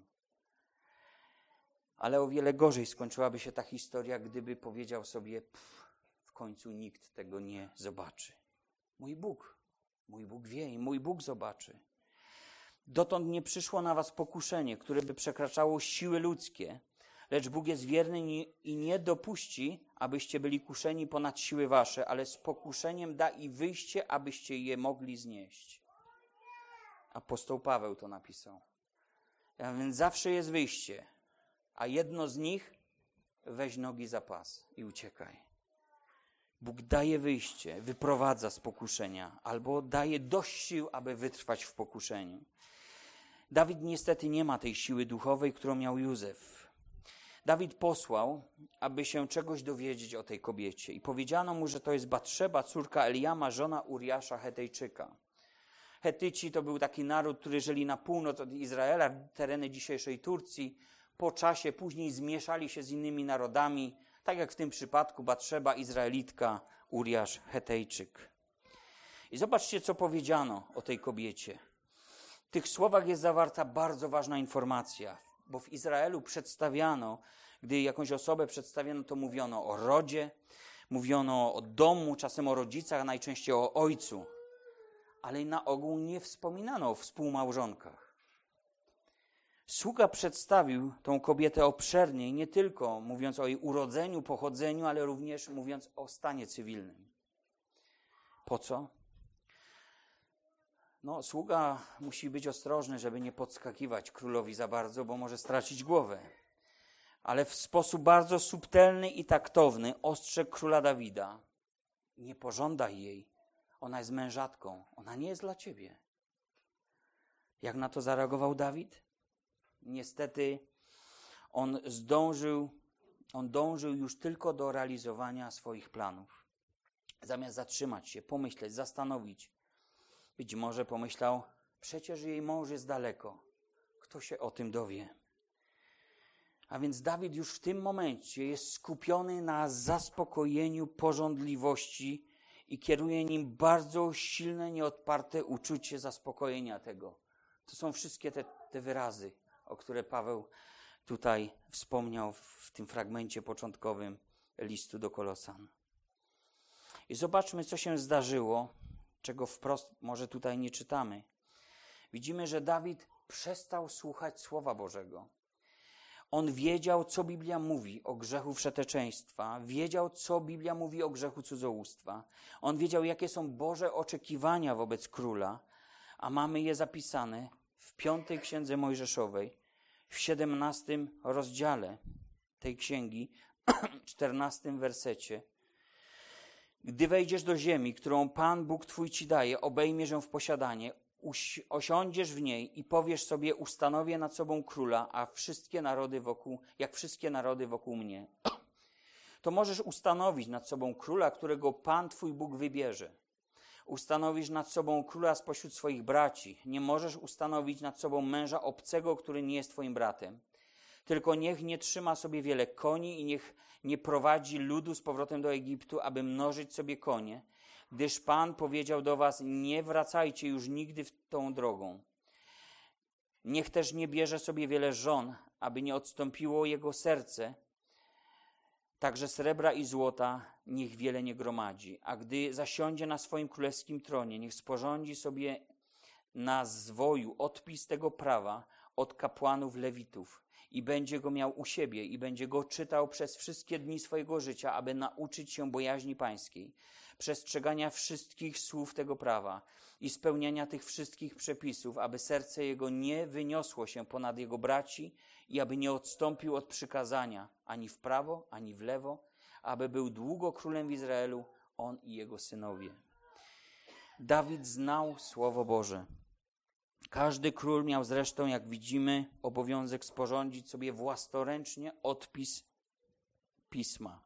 Ale o wiele gorzej skończyłaby się ta historia, gdyby powiedział sobie, w końcu nikt tego nie zobaczy. Mój Bóg, mój Bóg wie i mój Bóg zobaczy. Dotąd nie przyszło na was pokuszenie, które by przekraczało siły ludzkie, lecz Bóg jest wierny i nie dopuści, abyście byli kuszeni ponad siły wasze, ale z pokuszeniem da i wyjście, abyście je mogli znieść. Apostoł Paweł to napisał. A więc zawsze jest wyjście, a jedno z nich weź nogi za pas i uciekaj. Bóg daje wyjście, wyprowadza z pokuszenia, albo daje dość sił, aby wytrwać w pokuszeniu. Dawid niestety nie ma tej siły duchowej, którą miał Józef. Dawid posłał, aby się czegoś dowiedzieć o tej kobiecie i powiedziano mu, że to jest Batszeba, córka Eliama, żona Uriasza Hetejczyka. Hetyci to był taki naród, który żyli na północ od Izraela, tereny dzisiejszej Turcji. Po czasie później zmieszali się z innymi narodami, tak jak w tym przypadku Batszeba, Izraelitka, Uriasz Hetejczyk. I zobaczcie, co powiedziano o tej kobiecie. W tych słowach jest zawarta bardzo ważna informacja, bo w Izraelu przedstawiano, gdy jakąś osobę przedstawiano, to mówiono o rodzie, mówiono o domu, czasem o rodzicach, a najczęściej o ojcu. Ale na ogół nie wspominano o współmałżonkach. Sługa przedstawił tą kobietę obszerniej, nie tylko mówiąc o jej urodzeniu, pochodzeniu, ale również mówiąc o stanie cywilnym. Po co? No, sługa musi być ostrożny, żeby nie podskakiwać królowi za bardzo, bo może stracić głowę. Ale w sposób bardzo subtelny i taktowny ostrzegł króla Dawida. Nie pożądaj jej. Ona jest mężatką. Ona nie jest dla ciebie. Jak na to zareagował Dawid? niestety on zdążył, on dążył już tylko do realizowania swoich planów. Zamiast zatrzymać się, pomyśleć, zastanowić. Być może pomyślał, przecież jej mąż jest daleko. Kto się o tym dowie? A więc Dawid już w tym momencie jest skupiony na zaspokojeniu pożądliwości i kieruje nim bardzo silne, nieodparte uczucie zaspokojenia tego. To są wszystkie te, te wyrazy, o które Paweł tutaj wspomniał w tym fragmencie początkowym listu do Kolosan. I zobaczmy, co się zdarzyło, czego wprost może tutaj nie czytamy. Widzimy, że Dawid przestał słuchać Słowa Bożego. On wiedział, co Biblia mówi o grzechu wszeteczeństwa, wiedział, co Biblia mówi o grzechu cudzołóstwa. On wiedział, jakie są Boże oczekiwania wobec króla, a mamy je zapisane w piątej księdze Mojżeszowej, w siedemnastym rozdziale tej księgi, czternastym wersecie. Gdy wejdziesz do ziemi, którą Pan Bóg Twój Ci daje, obejmiesz ją w posiadanie, usi- osiądziesz w niej i powiesz sobie, ustanowię nad sobą króla, a wszystkie narody wokół, jak wszystkie narody wokół mnie. To możesz ustanowić nad sobą króla, którego Pan Twój Bóg wybierze. Ustanowisz nad sobą króla spośród swoich braci. Nie możesz ustanowić nad sobą męża obcego, który nie jest Twoim bratem. Tylko niech nie trzyma sobie wiele koni i niech nie prowadzi ludu z powrotem do Egiptu, aby mnożyć sobie konie, gdyż Pan powiedział do was, nie wracajcie już nigdy w tą drogą. Niech też nie bierze sobie wiele żon, aby nie odstąpiło jego serce, także srebra i złota niech wiele nie gromadzi. A gdy zasiądzie na swoim królewskim tronie, niech sporządzi sobie na zwoju odpis tego prawa od kapłanów lewitów i będzie go miał u siebie i będzie go czytał przez wszystkie dni swojego życia, aby nauczyć się bojaźni pańskiej, przestrzegania wszystkich słów tego prawa i spełniania tych wszystkich przepisów, aby serce jego nie wyniosło się ponad jego braci i aby nie odstąpił od przykazania ani w prawo, ani w lewo, aby był długo królem w Izraelu, on i jego synowie. Dawid znał Słowo Boże. Każdy król miał zresztą, jak widzimy, obowiązek sporządzić sobie własnoręcznie odpis pisma.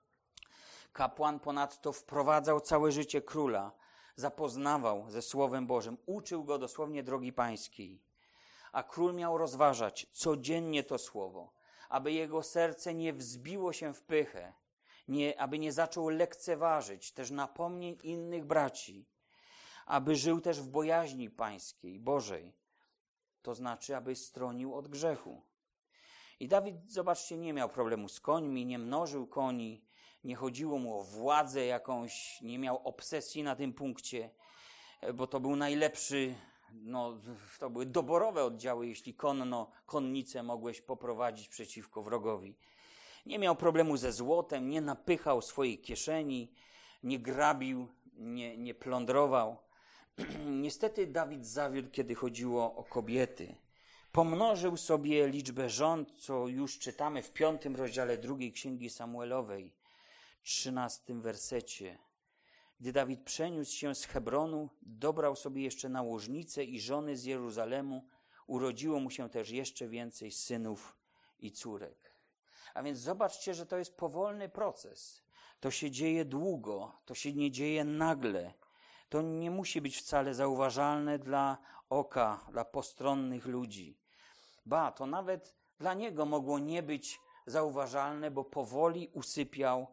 Kapłan ponadto wprowadzał całe życie króla, zapoznawał ze Słowem Bożym, uczył go dosłownie drogi pańskiej. A król miał rozważać codziennie to Słowo, aby jego serce nie wzbiło się w pychę, nie, aby nie zaczął lekceważyć też napomnień innych braci, aby żył też w bojaźni pańskiej, Bożej, to znaczy, aby stronił od grzechu. I Dawid, zobaczcie, nie miał problemu z końmi, nie mnożył koni, nie chodziło mu o władzę jakąś, nie miał obsesji na tym punkcie, bo to był najlepszy, no, to były doborowe oddziały, jeśli konno, konnicę mogłeś poprowadzić przeciwko wrogowi. Nie miał problemu ze złotem, nie napychał swojej kieszeni, nie grabił, nie, nie plądrował. Niestety Dawid zawiódł, kiedy chodziło o kobiety. Pomnożył sobie liczbę żon, co już czytamy w piątym rozdziale drugiej Księgi Samuelowej, trzynastym wersecie. Gdy Dawid przeniósł się z Hebronu, dobrał sobie jeszcze nałożnice i żony z Jeruzalemu. Urodziło mu się też jeszcze więcej synów i córek. A więc zobaczcie, że to jest powolny proces. To się dzieje długo, to się nie dzieje nagle. To nie musi być wcale zauważalne dla oka, dla postronnych ludzi. Ba, to nawet dla niego mogło nie być zauważalne, bo powoli usypiał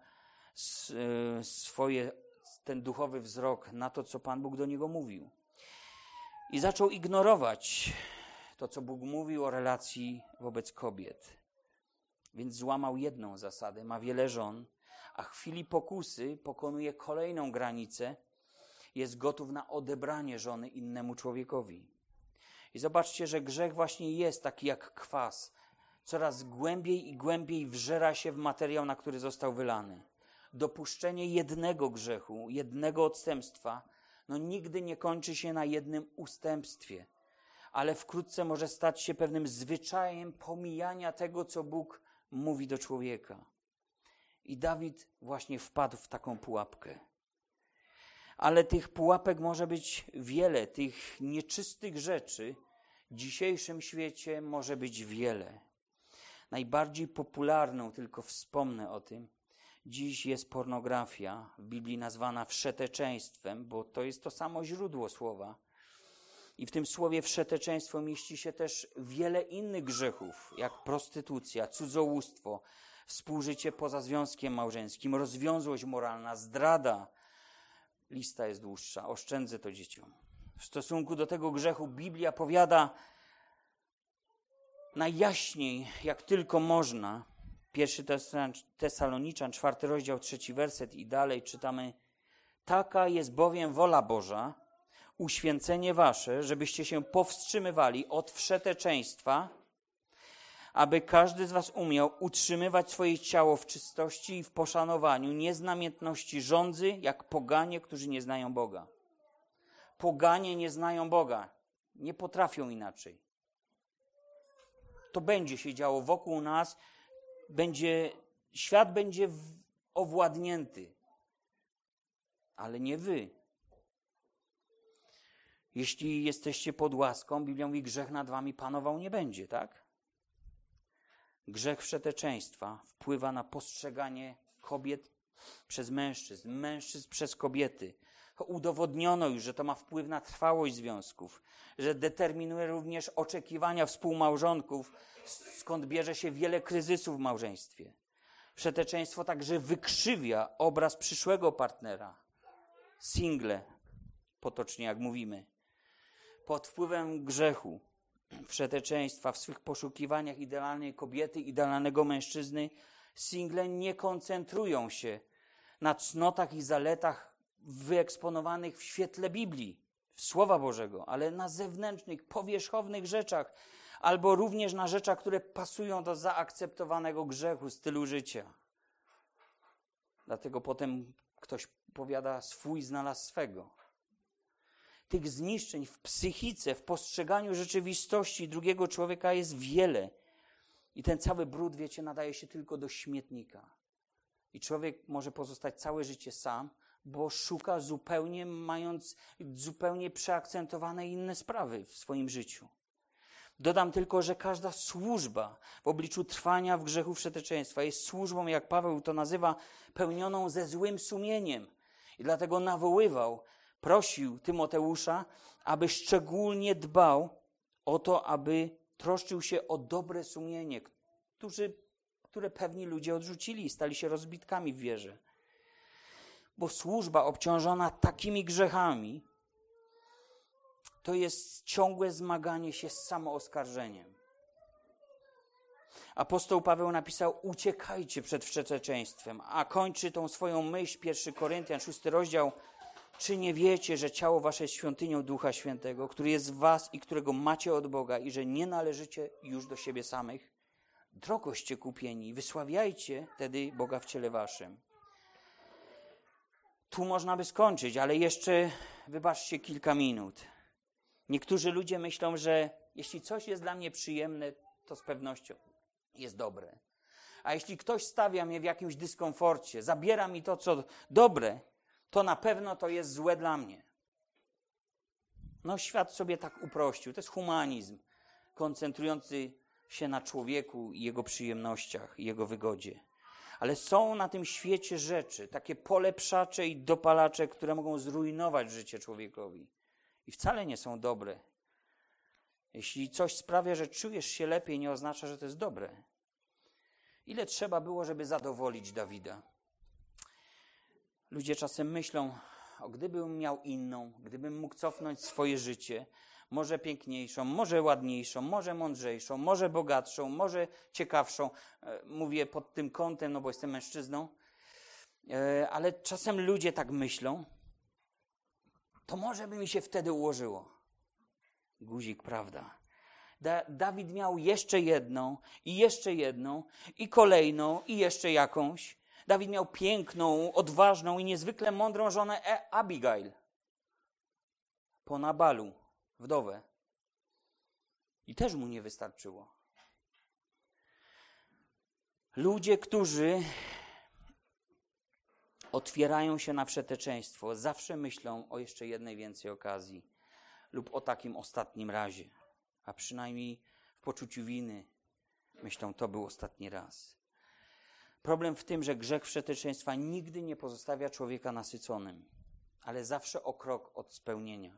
swoje, ten duchowy wzrok na to, co Pan Bóg do niego mówił. I zaczął ignorować to, co Bóg mówił o relacji wobec kobiet. Więc złamał jedną zasadę, ma wiele żon, a w chwili pokusy pokonuje kolejną granicę, jest gotów na odebranie żony innemu człowiekowi. I zobaczcie, że grzech właśnie jest taki jak kwas. Coraz głębiej i głębiej wżera się w materiał, na który został wylany. Dopuszczenie jednego grzechu, jednego odstępstwa, no nigdy nie kończy się na jednym ustępstwie, ale wkrótce może stać się pewnym zwyczajem pomijania tego, co Bóg mówi do człowieka. I Dawid właśnie wpadł w taką pułapkę. Ale tych pułapek może być wiele, tych nieczystych rzeczy W dzisiejszym świecie może być wiele. Najbardziej popularną, tylko wspomnę o tym, dziś jest pornografia, w Biblii nazwana wszeteczeństwem, bo to jest to samo źródło słowa. I w tym słowie wszeteczeństwo mieści się też wiele innych grzechów, jak prostytucja, cudzołóstwo, współżycie poza związkiem małżeńskim, rozwiązłość moralna, zdrada. Lista jest dłuższa, oszczędzę to dzieciom. W stosunku do tego grzechu Biblia powiada najjaśniej, jak tylko można. Pierwszy Tesaloniczan, czwarty rozdział, trzeci werset i dalej czytamy: taka jest bowiem wola Boża, uświęcenie wasze, żebyście się powstrzymywali od wszeteczeństwa, aby każdy z was umiał utrzymywać swoje ciało w czystości i w poszanowaniu, nie z namiętności żądzy, jak poganie, którzy nie znają Boga. Poganie nie znają Boga. Nie potrafią inaczej. To będzie się działo wokół nas. Będzie, świat będzie owładnięty. Ale nie wy. Jeśli jesteście pod łaską, Biblia mówi, grzech nad wami panował nie będzie, tak? Grzech wszeteczeństwa wpływa na postrzeganie kobiet przez mężczyzn, mężczyzn przez kobiety. Udowodniono już, że to ma wpływ na trwałość związków, że determinuje również oczekiwania współmałżonków, skąd bierze się wiele kryzysów w małżeństwie. Wszeteczeństwo także wykrzywia obraz przyszłego partnera. Single, potocznie jak mówimy. Pod wpływem grzechu, wszeteczeństwa, w swych poszukiwaniach idealnej kobiety, idealnego mężczyzny, single nie koncentrują się na cnotach i zaletach wyeksponowanych w świetle Biblii, Słowa Bożego, ale na zewnętrznych, powierzchownych rzeczach, albo również na rzeczach, które pasują do zaakceptowanego grzechu, stylu życia. Dlatego potem ktoś powiada, swój znalazł swego. Tych zniszczeń w psychice, w postrzeganiu rzeczywistości drugiego człowieka jest wiele. I ten cały brud, wiecie, nadaje się tylko do śmietnika. I człowiek może pozostać całe życie sam, bo szuka zupełnie, mając zupełnie przeakcentowane inne sprawy w swoim życiu. Dodam tylko, że każda służba w obliczu trwania w grzechu wszeteczeństwa jest służbą, jak Paweł to nazywa, pełnioną ze złym sumieniem. I dlatego nawoływał, prosił Tymoteusza, aby szczególnie dbał o to, aby troszczył się o dobre sumienie, którzy, które pewni ludzie odrzucili i stali się rozbitkami w wierze. Bo służba obciążona takimi grzechami to jest ciągłe zmaganie się z samooskarżeniem. Apostoł Paweł napisał, uciekajcie przed wszeteczeństwem, a kończy tą swoją myśl, pierwszy Koryntian, szósty rozdział, czy nie wiecie, że ciało wasze jest świątynią Ducha Świętego, który jest w was i którego macie od Boga i że nie należycie już do siebie samych? Drogoście kupieni, wysławiajcie wtedy Boga w ciele waszym. Tu można by skończyć, ale jeszcze wybaczcie kilka minut. Niektórzy ludzie myślą, że jeśli coś jest dla mnie przyjemne, to z pewnością jest dobre. A jeśli ktoś stawia mnie w jakimś dyskomforcie, zabiera mi to, co dobre, to na pewno to jest złe dla mnie. No świat sobie tak uprościł. To jest humanizm koncentrujący się na człowieku i jego przyjemnościach i jego wygodzie. Ale są na tym świecie rzeczy, takie polepszacze i dopalacze, które mogą zrujnować życie człowiekowi. I wcale nie są dobre. Jeśli coś sprawia, że czujesz się lepiej, nie oznacza, że to jest dobre. Ile trzeba było, żeby zadowolić Dawida? Ludzie czasem myślą, o gdybym miał inną, gdybym mógł cofnąć swoje życie, może piękniejszą, może ładniejszą, może mądrzejszą, może bogatszą, może ciekawszą. Mówię pod tym kątem, no bo jestem mężczyzną, ale czasem ludzie tak myślą, to może by mi się wtedy ułożyło. Guzik, prawda? Da- Dawid miał jeszcze jedną i jeszcze jedną i kolejną i jeszcze jakąś. Dawid miał piękną, odważną i niezwykle mądrą żonę Abigail po Nabalu, wdowę. I też mu nie wystarczyło. Ludzie, którzy otwierają się na wszeteczeństwo, zawsze myślą o jeszcze jednej więcej okazji lub o takim ostatnim razie. a przynajmniej w poczuciu winy myślą, to był ostatni raz. Problem w tym, że grzech wszeteczeństwa nigdy nie pozostawia człowieka nasyconym, ale zawsze o krok od spełnienia.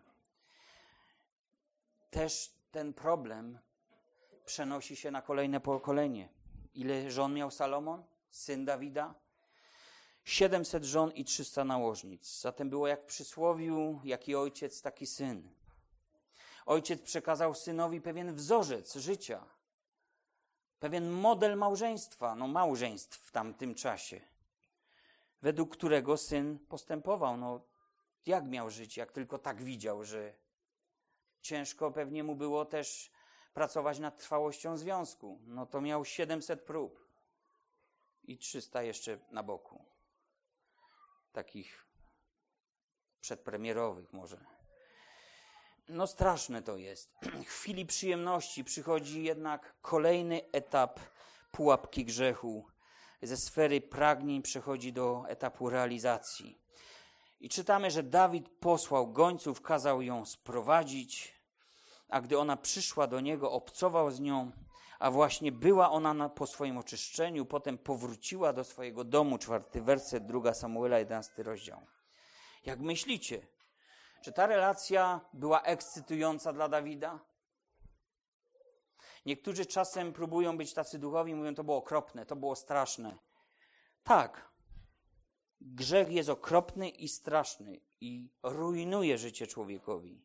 Też ten problem przenosi się na kolejne pokolenie. Ile żon miał Salomon, syn Dawida? siedemset żon i trzysta nałożnic. Zatem było jak w przysłowiu, jaki ojciec, taki syn. Ojciec przekazał synowi pewien wzorzec życia, pewien model małżeństwa, no małżeństw w tamtym czasie, według którego syn postępował. No jak miał żyć, jak tylko tak widział, że ciężko pewnie mu było też pracować nad trwałością związku. No to miał siedemset prób i trzysta jeszcze na boku. Takich przedpremierowych może. No straszne to jest. W chwili przyjemności przychodzi jednak kolejny etap pułapki grzechu. Ze sfery pragnień przechodzi do etapu realizacji. I czytamy, że Dawid posłał gońców, kazał ją sprowadzić, a gdy ona przyszła do niego, obcował z nią, a właśnie była ona na, po swoim oczyszczeniu, potem powróciła do swojego domu. Czwarty werset, druga Samuela, jedenasty rozdział. Jak myślicie, czy ta relacja była ekscytująca dla Dawida? Niektórzy czasem próbują być tacy duchowi, mówią, to było okropne, to było straszne. Tak, grzech jest okropny i straszny i rujnuje życie człowiekowi.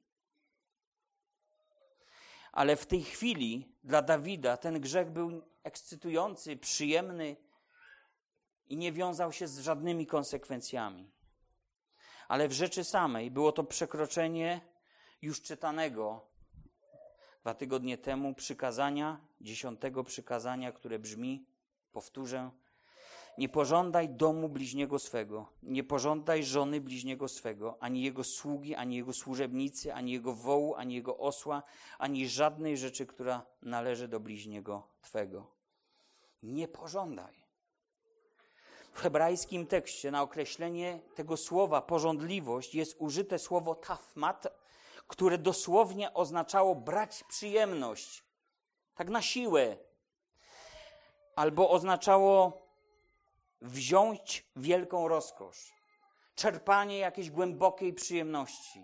Ale w tej chwili dla Dawida ten grzech był ekscytujący, przyjemny i nie wiązał się z żadnymi konsekwencjami. Ale w rzeczy samej było to przekroczenie już czytanego dwa tygodnie temu przykazania, dziesiątego przykazania, które brzmi, powtórzę, nie pożądaj domu bliźniego swego, nie pożądaj żony bliźniego swego, ani jego sługi, ani jego służebnicy, ani jego wołu, ani jego osła, ani żadnej rzeczy, która należy do bliźniego twego. Nie pożądaj. W hebrajskim tekście na określenie tego słowa pożądliwość jest użyte słowo tafmat, które dosłownie oznaczało brać przyjemność, tak na siłę, albo oznaczało wziąć wielką rozkosz, czerpanie jakiejś głębokiej przyjemności.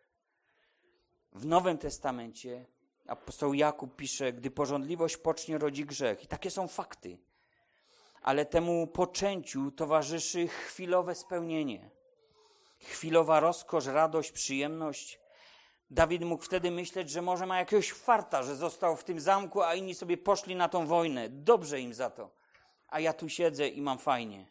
W Nowym Testamencie apostoł Jakub pisze, gdy pożądliwość pocznie, rodzi grzech. I takie są fakty. Ale temu poczęciu towarzyszy chwilowe spełnienie. Chwilowa rozkosz, radość, przyjemność. Dawid mógł wtedy myśleć, że może ma jakiegoś farta, że został w tym zamku, a inni sobie poszli na tą wojnę. Dobrze im za to. A ja tu siedzę i mam fajnie.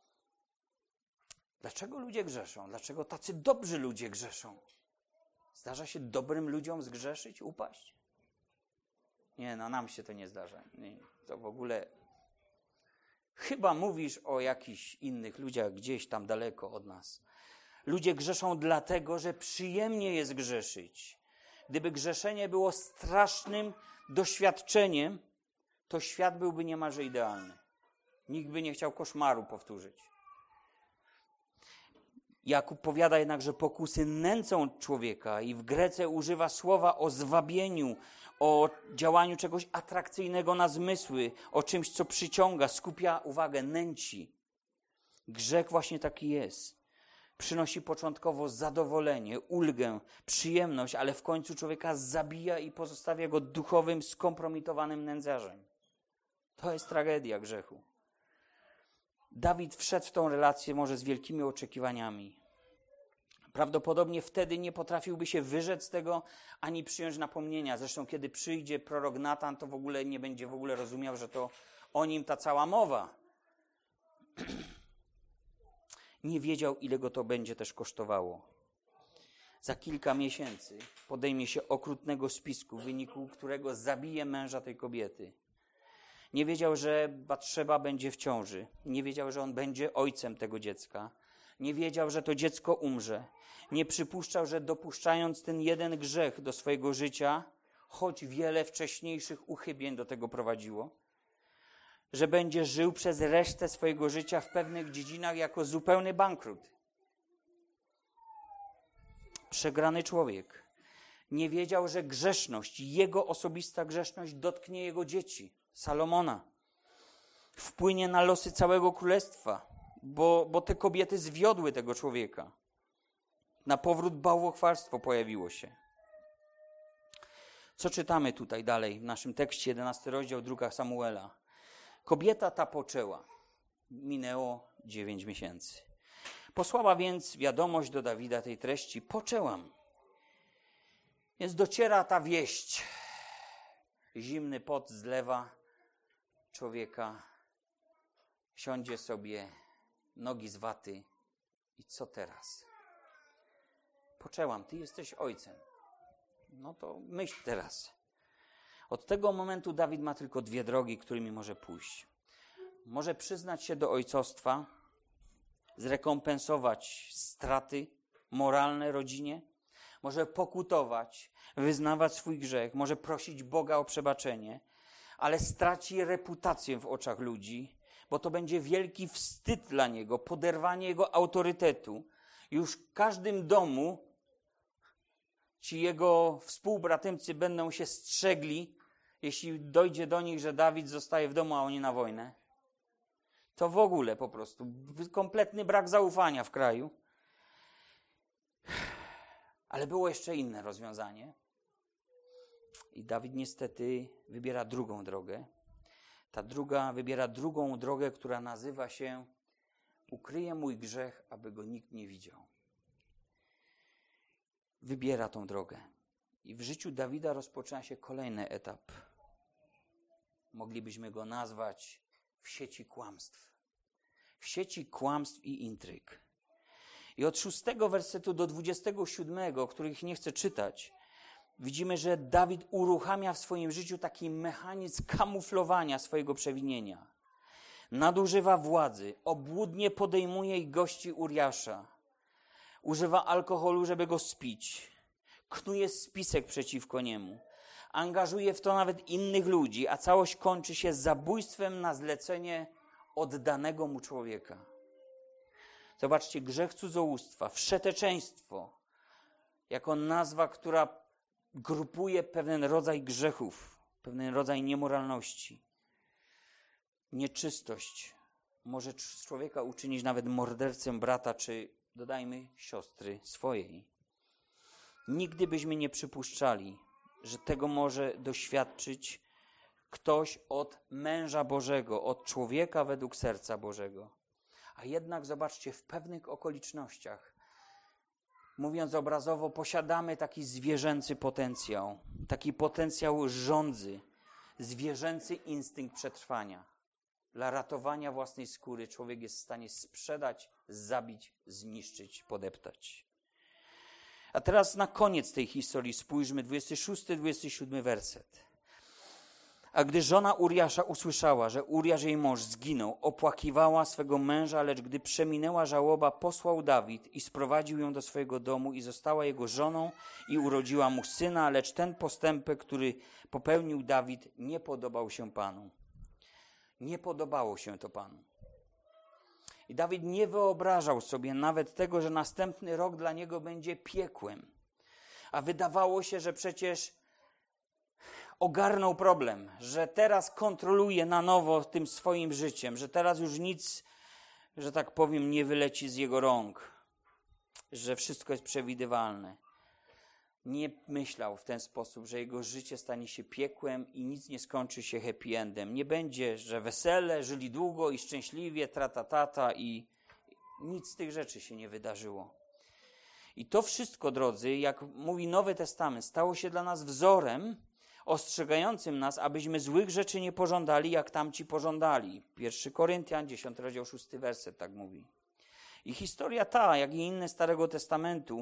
Dlaczego ludzie grzeszą? Dlaczego tacy dobrzy ludzie grzeszą? Zdarza się dobrym ludziom zgrzeszyć, upaść? Nie, no nam się to nie zdarza. Nie, to w ogóle... Chyba mówisz o jakichś innych ludziach gdzieś tam daleko od nas. Ludzie grzeszą dlatego, że przyjemnie jest grzeszyć. Gdyby grzeszenie było strasznym doświadczeniem, to świat byłby niemalże idealny. Nikt by nie chciał koszmaru powtórzyć. Jakub powiada jednak, że pokusy nęcą człowieka i w Grece używa słowa o zwabieniu, o działaniu czegoś atrakcyjnego na zmysły, o czymś, co przyciąga, skupia uwagę, nęci. Grzech właśnie taki jest. Przynosi początkowo zadowolenie, ulgę, przyjemność, ale w końcu człowieka zabija i pozostawia go duchowym, skompromitowanym nędzarzem. To jest tragedia grzechu. Dawid wszedł w tą relację może z wielkimi oczekiwaniami. Prawdopodobnie wtedy nie potrafiłby się wyrzec z tego, ani przyjąć napomnienia. Zresztą kiedy przyjdzie prorok Natan, to w ogóle nie będzie w ogóle rozumiał, że to o nim ta cała mowa. Nie wiedział, ile go to będzie też kosztowało. Za kilka miesięcy podejmie się okrutnego spisku, w wyniku którego zabije męża tej kobiety. Nie wiedział, że Batszeba będzie w ciąży. Nie wiedział, że on będzie ojcem tego dziecka. Nie wiedział, że to dziecko umrze. Nie przypuszczał, że dopuszczając ten jeden grzech do swojego życia, choć wiele wcześniejszych uchybień do tego prowadziło, że będzie żył przez resztę swojego życia w pewnych dziedzinach jako zupełny bankrut. Przegrany człowiek. Nie wiedział, że grzeszność, jego osobista grzeszność dotknie jego dzieci, Salomona. Wpłynie na losy całego królestwa, bo, bo te kobiety zwiodły tego człowieka. Na powrót bałwochwalstwo pojawiło się. Co czytamy tutaj dalej w naszym tekście, jedenasty rozdział, druga Samuela? Kobieta ta poczęła. Minęło dziewięć miesięcy. Posłała więc wiadomość do Dawida tej treści. Poczęłam. Więc dociera ta wieść. Zimny pot zlewa człowieka. Siądzie sobie, nogi z waty. I co teraz? Poczęłam, ty jesteś ojcem. No to myśl teraz. Od tego momentu Dawid ma tylko dwie drogi, którymi może pójść. Może przyznać się do ojcostwa, zrekompensować straty moralne rodzinie, może pokutować, wyznawać swój grzech, może prosić Boga o przebaczenie, ale straci reputację w oczach ludzi, bo to będzie wielki wstyd dla niego, poderwanie jego autorytetu. Już w każdym domu ci jego współbratymcy będą się strzegli, jeśli dojdzie do nich, że Dawid zostaje w domu, a oni na wojnę. To w ogóle po prostu kompletny brak zaufania w kraju. Ale było jeszcze inne rozwiązanie. I Dawid niestety wybiera drugą drogę. Ta druga wybiera drugą drogę, która nazywa się ukryję mój grzech, aby go nikt nie widział. Wybiera tą drogę. I w życiu Dawida rozpoczyna się kolejny etap. Moglibyśmy go nazwać w sieci kłamstw. W sieci kłamstw i intryg. I od szóstego wersetu do dwudziestego siódmego, których nie chcę czytać, widzimy, że Dawid uruchamia w swoim życiu taki mechanizm kamuflowania swojego przewinienia. Nadużywa władzy, obłudnie podejmuje i gości Uriasza. Używa alkoholu, żeby go spić. Knuje spisek przeciwko niemu. Angażuje w to nawet innych ludzi, a całość kończy się zabójstwem na zlecenie oddanego mu człowieka. Zobaczcie, grzech cudzołóstwa, wszeteczeństwo, jako nazwa, która grupuje pewien rodzaj grzechów, pewien rodzaj niemoralności. Nieczystość może z człowieka uczynić nawet mordercę brata, czy dodajmy siostry swojej. Nigdy byśmy nie przypuszczali, że tego może doświadczyć ktoś od męża Bożego, od człowieka według serca Bożego. A jednak zobaczcie, w pewnych okolicznościach, mówiąc obrazowo, posiadamy taki zwierzęcy potencjał, taki potencjał żądzy, zwierzęcy instynkt przetrwania. Dla ratowania własnej skóry człowiek jest w stanie sprzedać, zabić, zniszczyć, podeptać. A teraz na koniec tej historii spójrzmy, dwudziesty szósty dwudziesty siódmy werset. A gdy żona Uriasza usłyszała, że Uriasz jej mąż zginął, opłakiwała swego męża, lecz gdy przeminęła żałoba, posłał Dawid i sprowadził ją do swojego domu i została jego żoną i urodziła mu syna, lecz ten postępek, który popełnił Dawid, nie podobał się Panu. Nie podobało się to Panu. I Dawid nie wyobrażał sobie nawet tego, że następny rok dla niego będzie piekłem. A wydawało się, że przecież ogarnął problem, że teraz kontroluje na nowo tym swoim życiem, że teraz już nic, że tak powiem, nie wyleci z jego rąk, że wszystko jest przewidywalne. Nie myślał w ten sposób, że jego życie stanie się piekłem i nic nie skończy się happy endem. Nie będzie, że wesele, żyli długo i szczęśliwie, tratatata i nic z tych rzeczy się nie wydarzyło. I to wszystko, drodzy, jak mówi Nowy Testament, stało się dla nas wzorem ostrzegającym nas, abyśmy złych rzeczy nie pożądali, jak tamci pożądali. Pierwszy Koryntian, dziesiąty rozdział, szósty werset tak mówi. I historia ta, jak i inne Starego Testamentu,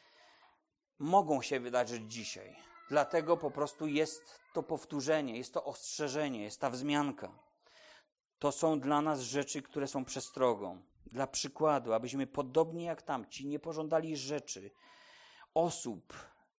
mogą się wydarzyć dzisiaj. Dlatego po prostu jest to powtórzenie, jest to ostrzeżenie, jest ta wzmianka. To są dla nas rzeczy, które są przestrogą. Dla przykładu, abyśmy podobnie jak tamci nie pożądali rzeczy, osób,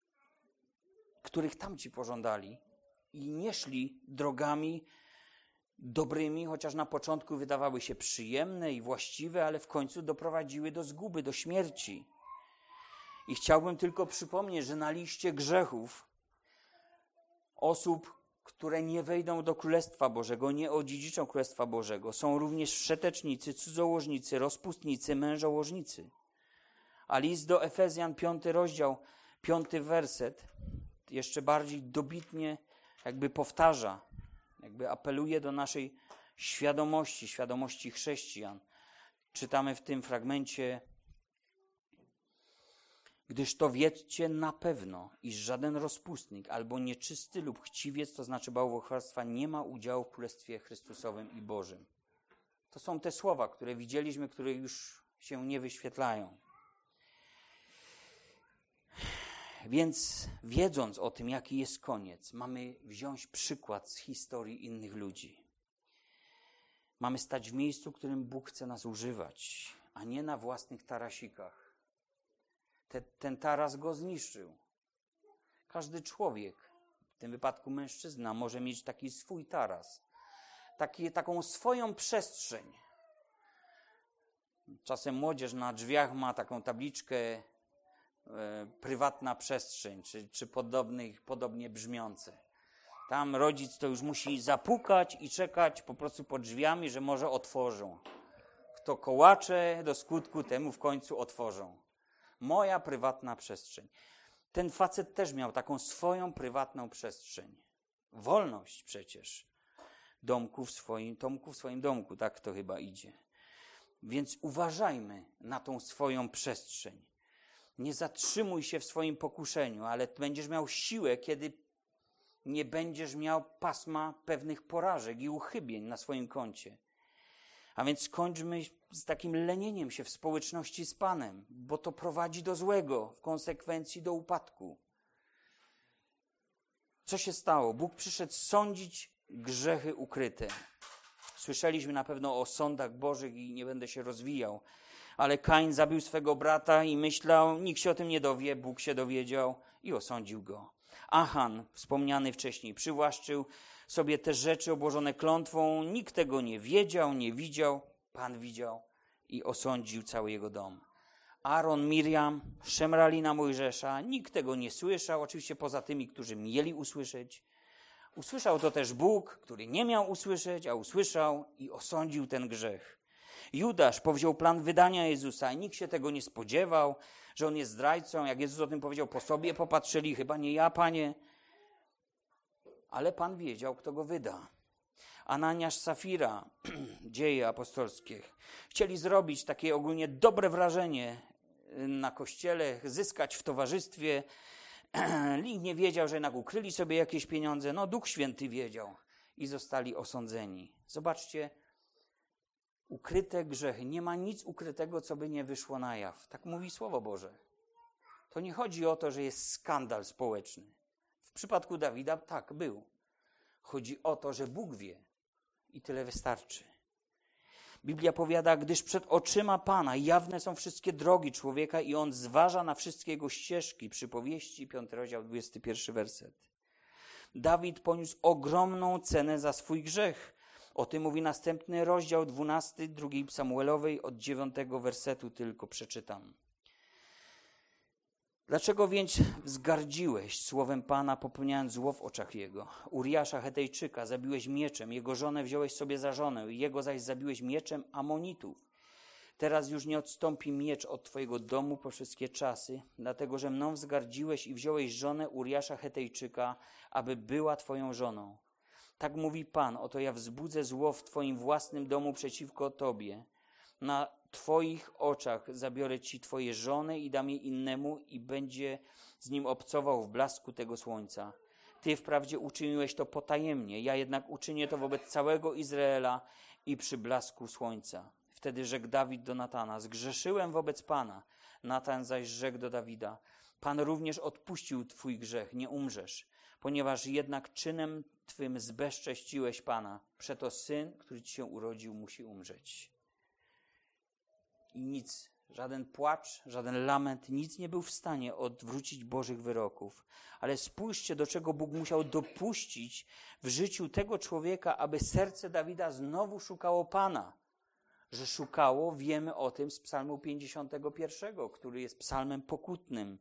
których tamci pożądali i nie szli drogami dobrymi, chociaż na początku wydawały się przyjemne i właściwe, ale w końcu doprowadziły do zguby, do śmierci. I chciałbym tylko przypomnieć, że na liście grzechów osób, które nie wejdą do Królestwa Bożego, nie odziedziczą Królestwa Bożego, są również wszetecznicy, cudzołożnicy, rozpustnicy, mężołożnicy. A list do Efezjan, piąty rozdział, piąty werset, jeszcze bardziej dobitnie jakby powtarza, jakby apeluje do naszej świadomości, świadomości chrześcijan. Czytamy w tym fragmencie: gdyż to wiedzcie na pewno, iż żaden rozpustnik albo nieczysty lub chciwiec, to znaczy bałwochwalstwa, nie ma udziału w Królestwie Chrystusowym i Bożym. To są te słowa, które widzieliśmy, które już się nie wyświetlają. Więc wiedząc o tym, jaki jest koniec, mamy wziąć przykład z historii innych ludzi. Mamy stać w miejscu, w którym Bóg chce nas używać, a nie na własnych tarasikach. Te, ten taras go zniszczył. Każdy człowiek, w tym wypadku mężczyzna, może mieć taki swój taras. Taki, taką swoją przestrzeń. Czasem młodzież na drzwiach ma taką tabliczkę e, prywatna przestrzeń, czy, czy podobnych, podobnie brzmiące. Tam rodzic to już musi zapukać i czekać po prostu pod drzwiami, że może otworzą. Kto kołacze do skutku, temu w końcu otworzą. Moja prywatna przestrzeń. Ten facet też miał taką swoją prywatną przestrzeń. Wolność przecież. Domku w swoim, Tomku w swoim domku, tak to chyba idzie. Więc uważajmy na tą swoją przestrzeń. Nie zatrzymuj się w swoim pokuszeniu, ale będziesz miał siłę, kiedy nie będziesz miał pasma pewnych porażek i uchybień na swoim koncie. A więc skończmy z takim lenieniem się w społeczności z Panem, bo to prowadzi do złego, w konsekwencji do upadku. Co się stało? Bóg przyszedł sądzić grzechy ukryte. Słyszeliśmy na pewno o sądach Bożych i nie będę się rozwijał, ale Kain zabił swego brata i myślał, nikt się o tym nie dowie, Bóg się dowiedział i osądził go. Achan, wspomniany wcześniej, przywłaszczył sobie te rzeczy obłożone klątwą, nikt tego nie wiedział, nie widział, Pan widział i osądził cały jego dom. Aaron, Miriam, szemrali Mojżesza, nikt tego nie słyszał, oczywiście poza tymi, którzy mieli usłyszeć. Usłyszał to też Bóg, który nie miał usłyszeć, a usłyszał i osądził ten grzech. Judasz powziął plan wydania Jezusa i nikt się tego nie spodziewał, że on jest zdrajcą. Jak Jezus o tym powiedział, po sobie popatrzyli, chyba nie ja, Panie. Ale Pan wiedział, kto go wyda. Ananiasz, Safira, Dzieje apostolskie. Chcieli zrobić takie ogólnie dobre wrażenie na Kościele, zyskać w towarzystwie. Nikt nie wiedział, że jednak ukryli sobie jakieś pieniądze. No, Duch Święty wiedział i zostali osądzeni. Zobaczcie, ukryte grzechy. Nie ma nic ukrytego, co by nie wyszło na jaw. Tak mówi Słowo Boże. To nie chodzi o to, że jest skandal społeczny. W przypadku Dawida tak był. Chodzi o to, że Bóg wie i tyle wystarczy. Biblia powiada, gdyż przed oczyma Pana jawne są wszystkie drogi człowieka i on zważa na wszystkie jego ścieżki. Przypowieści, piąty rozdział, dwudziesty pierwszy werset. Dawid poniósł ogromną cenę za swój grzech. O tym mówi następny rozdział, dwunasty, drugiej Samuelowej, od dziewiątego wersetu tylko przeczytam. Dlaczego więc wzgardziłeś słowem Pana, popełniając zło w oczach Jego? Uriasza Hetejczyka zabiłeś mieczem, jego żonę wziąłeś sobie za żonę, jego zaś zabiłeś mieczem Amonitów. Teraz już nie odstąpi miecz od Twojego domu po wszystkie czasy, dlatego że mną wzgardziłeś i wziąłeś żonę Uriasza Hetejczyka, aby była Twoją żoną. Tak mówi Pan, oto ja wzbudzę zło w Twoim własnym domu przeciwko Tobie. Na Twoich oczach zabiorę Ci Twoje żony i dam je innemu i będzie z nim obcował w blasku tego słońca. Ty wprawdzie uczyniłeś to potajemnie, ja jednak uczynię to wobec całego Izraela i przy blasku słońca. Wtedy rzekł Dawid do Natana, zgrzeszyłem wobec Pana. Natan zaś rzekł do Dawida, Pan również odpuścił Twój grzech, nie umrzesz, ponieważ jednak czynem Twym zbezcześciłeś Pana. Przeto syn, który Ci się urodził, musi umrzeć. I nic, żaden płacz, żaden lament, nic nie był w stanie odwrócić Bożych wyroków. Ale spójrzcie, do czego Bóg musiał dopuścić w życiu tego człowieka, aby serce Dawida znowu szukało Pana. że szukało, wiemy o tym z psalmu pięćdziesiątego pierwszego, który jest psalmem pokutnym.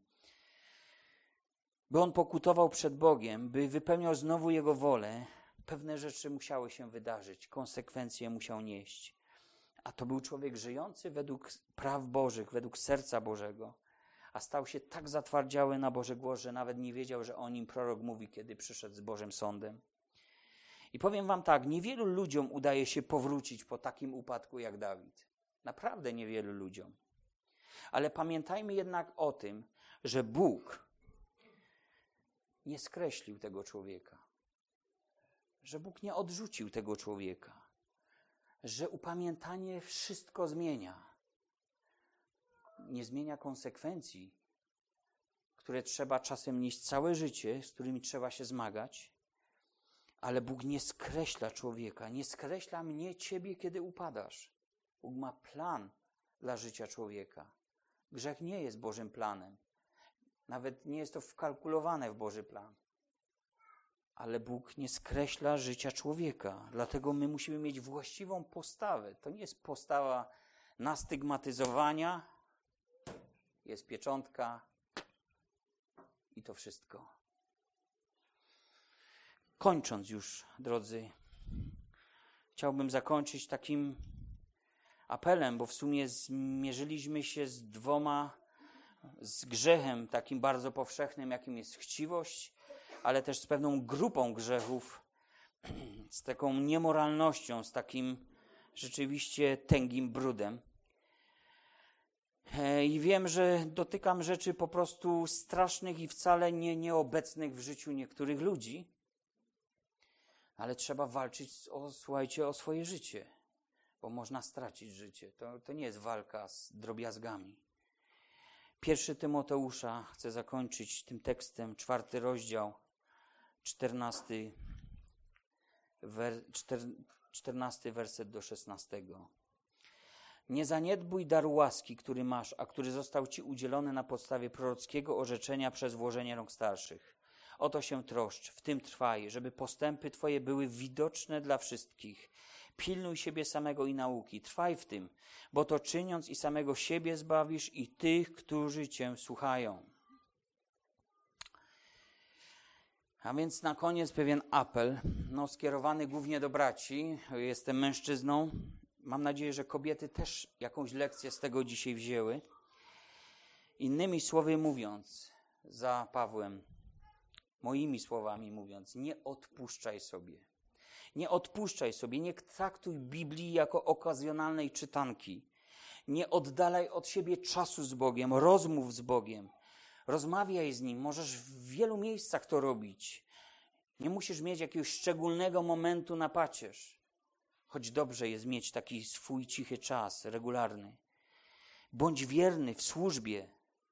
By on pokutował przed Bogiem, by wypełniał znowu Jego wolę, pewne rzeczy musiały się wydarzyć, konsekwencje musiał nieść. A to był człowiek żyjący według praw Bożych, według serca Bożego, a stał się tak zatwardziały na Boży głos, że nawet nie wiedział, że o nim prorok mówi, kiedy przyszedł z Bożym sądem. I powiem wam tak, niewielu ludziom udaje się powrócić po takim upadku jak Dawid. Naprawdę niewielu ludziom. Ale pamiętajmy jednak o tym, że Bóg nie skreślił tego człowieka. Że Bóg nie odrzucił tego człowieka. Że upamiętanie wszystko zmienia. Nie zmienia konsekwencji, które trzeba czasem nieść całe życie, z którymi trzeba się zmagać. Ale Bóg nie skreśla człowieka, nie skreśla mnie, ciebie, kiedy upadasz. Bóg ma plan dla życia człowieka. Grzech nie jest Bożym planem. Nawet nie jest to wkalkulowane w Boży plan. Ale Bóg nie skreśla życia człowieka. Dlatego my musimy mieć właściwą postawę. To nie jest postawa nastygmatyzowania. Jest pieczątka i to wszystko. Kończąc już, drodzy, chciałbym zakończyć takim apelem, bo w sumie zmierzyliśmy się z dwoma, z grzechem takim bardzo powszechnym, jakim jest chciwość, ale też z pewną grupą grzechów, z taką niemoralnością, z takim rzeczywiście tęgim brudem. I wiem, że dotykam rzeczy po prostu strasznych i wcale nie nieobecnych w życiu niektórych ludzi, ale trzeba walczyć o, słuchajcie, o swoje życie, bo można stracić życie. To, to nie jest walka z drobiazgami. Pierwszy Tymoteusza chcę zakończyć tym tekstem, czwarty rozdział, czternasty, wer, czter, czternasty werset do szesnastego. Nie zaniedbuj daru łaski, który masz, a który został ci udzielony na podstawie prorockiego orzeczenia przez włożenie rąk starszych. O to się troszcz, w tym trwaj, żeby postępy twoje były widoczne dla wszystkich. Pilnuj siebie samego i nauki, trwaj w tym, bo to czyniąc i samego siebie zbawisz i tych, którzy cię słuchają. A więc na koniec pewien apel, no, skierowany głównie do braci. Jestem mężczyzną. Mam nadzieję, że kobiety też jakąś lekcję z tego dzisiaj wzięły. Innymi słowy mówiąc, za Pawłem, moimi słowami mówiąc, nie odpuszczaj sobie. Nie odpuszczaj sobie, nie traktuj Biblii jako okazjonalnej czytanki. Nie oddalaj od siebie czasu z Bogiem, rozmów z Bogiem. Rozmawiaj z Nim, możesz w wielu miejscach to robić. Nie musisz mieć jakiegoś szczególnego momentu na pacierz. Choć dobrze jest mieć taki swój cichy czas, regularny. Bądź wierny w służbie.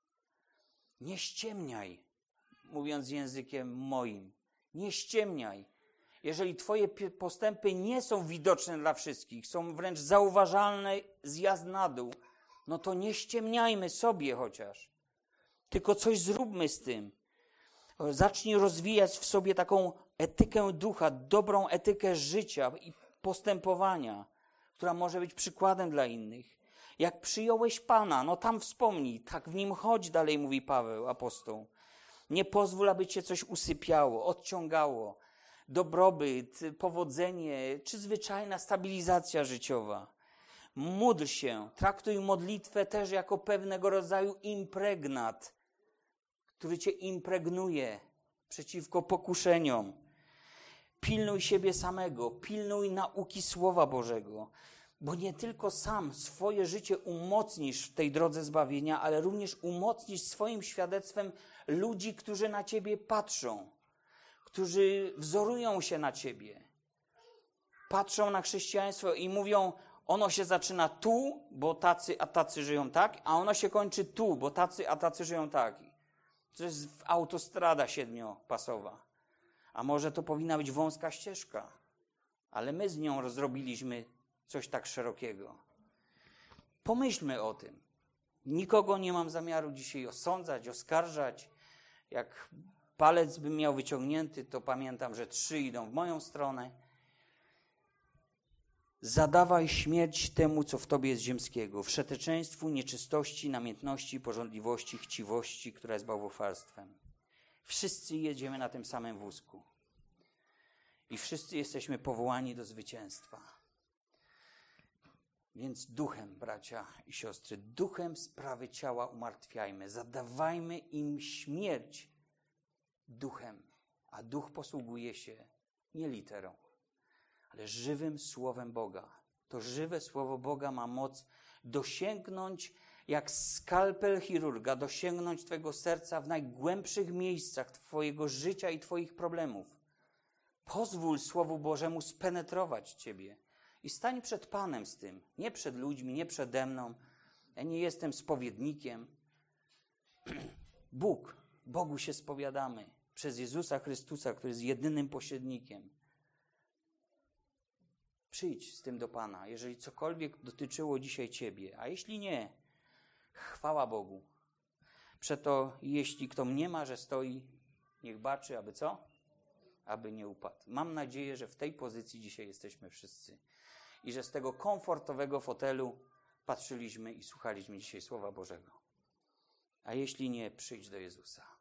Nie ściemniaj, mówiąc językiem moim. Nie ściemniaj. Jeżeli twoje postępy nie są widoczne dla wszystkich, są wręcz zauważalne, zjazd na dół, no to nie ściemniajmy sobie chociaż. Tylko coś zróbmy z tym. Zacznij rozwijać w sobie taką etykę ducha, dobrą etykę życia i postępowania, która może być przykładem dla innych. Jak przyjąłeś Pana, no tam wspomnij, tak w Nim chodź, dalej mówi Paweł, apostoł. Nie pozwól, aby cię coś usypiało, odciągało. Dobrobyt, powodzenie, czy zwyczajna stabilizacja życiowa. Módl się, traktuj modlitwę też jako pewnego rodzaju impregnat, który cię impregnuje przeciwko pokuszeniom. Pilnuj siebie samego, pilnuj nauki Słowa Bożego, bo nie tylko sam swoje życie umocnisz w tej drodze zbawienia, ale również umocnisz swoim świadectwem ludzi, którzy na ciebie patrzą, którzy wzorują się na ciebie. Patrzą na chrześcijaństwo i mówią, ono się zaczyna tu, bo tacy a tacy żyją tak, a ono się kończy tu, bo tacy a tacy żyją tak. To jest autostrada siedmiopasowa. A może to powinna być wąska ścieżka, ale my z nią zrobiliśmy coś tak szerokiego. Pomyślmy o tym. Nikogo nie mam zamiaru dzisiaj osądzać, oskarżać. Jak palec bym miał wyciągnięty, to pamiętam, że trzy idą w moją stronę. Zadawaj śmierć temu, co w tobie jest ziemskiego, wszeteczeństwu, nieczystości, namiętności, pożądliwości, chciwości, która jest bałwochwalstwem. Wszyscy jedziemy na tym samym wózku. I wszyscy jesteśmy powołani do zwycięstwa. Więc duchem, bracia i siostry, duchem sprawy ciała umartwiajmy. Zadawajmy im śmierć duchem. A duch posługuje się nie literą, ale żywym słowem Boga. To żywe słowo Boga ma moc dosięgnąć, jak skalpel chirurga, dosięgnąć twojego serca w najgłębszych miejscach twojego życia i twoich problemów. Pozwól Słowu Bożemu spenetrować ciebie i stań przed Panem z tym. Nie przed ludźmi, nie przede mną. Ja nie jestem spowiednikiem. Bóg, Bogu się spowiadamy przez Jezusa Chrystusa, który jest jedynym pośrednikiem. Przyjdź z tym do Pana, jeżeli cokolwiek dotyczyło dzisiaj ciebie, a jeśli nie, chwała Bogu. Przeto jeśli kto mniema, że stoi, niech baczy, aby co? Aby nie upadł. Mam nadzieję, że w tej pozycji dzisiaj jesteśmy wszyscy i że z tego komfortowego fotelu patrzyliśmy i słuchaliśmy dzisiaj Słowa Bożego. A jeśli nie, przyjdź do Jezusa.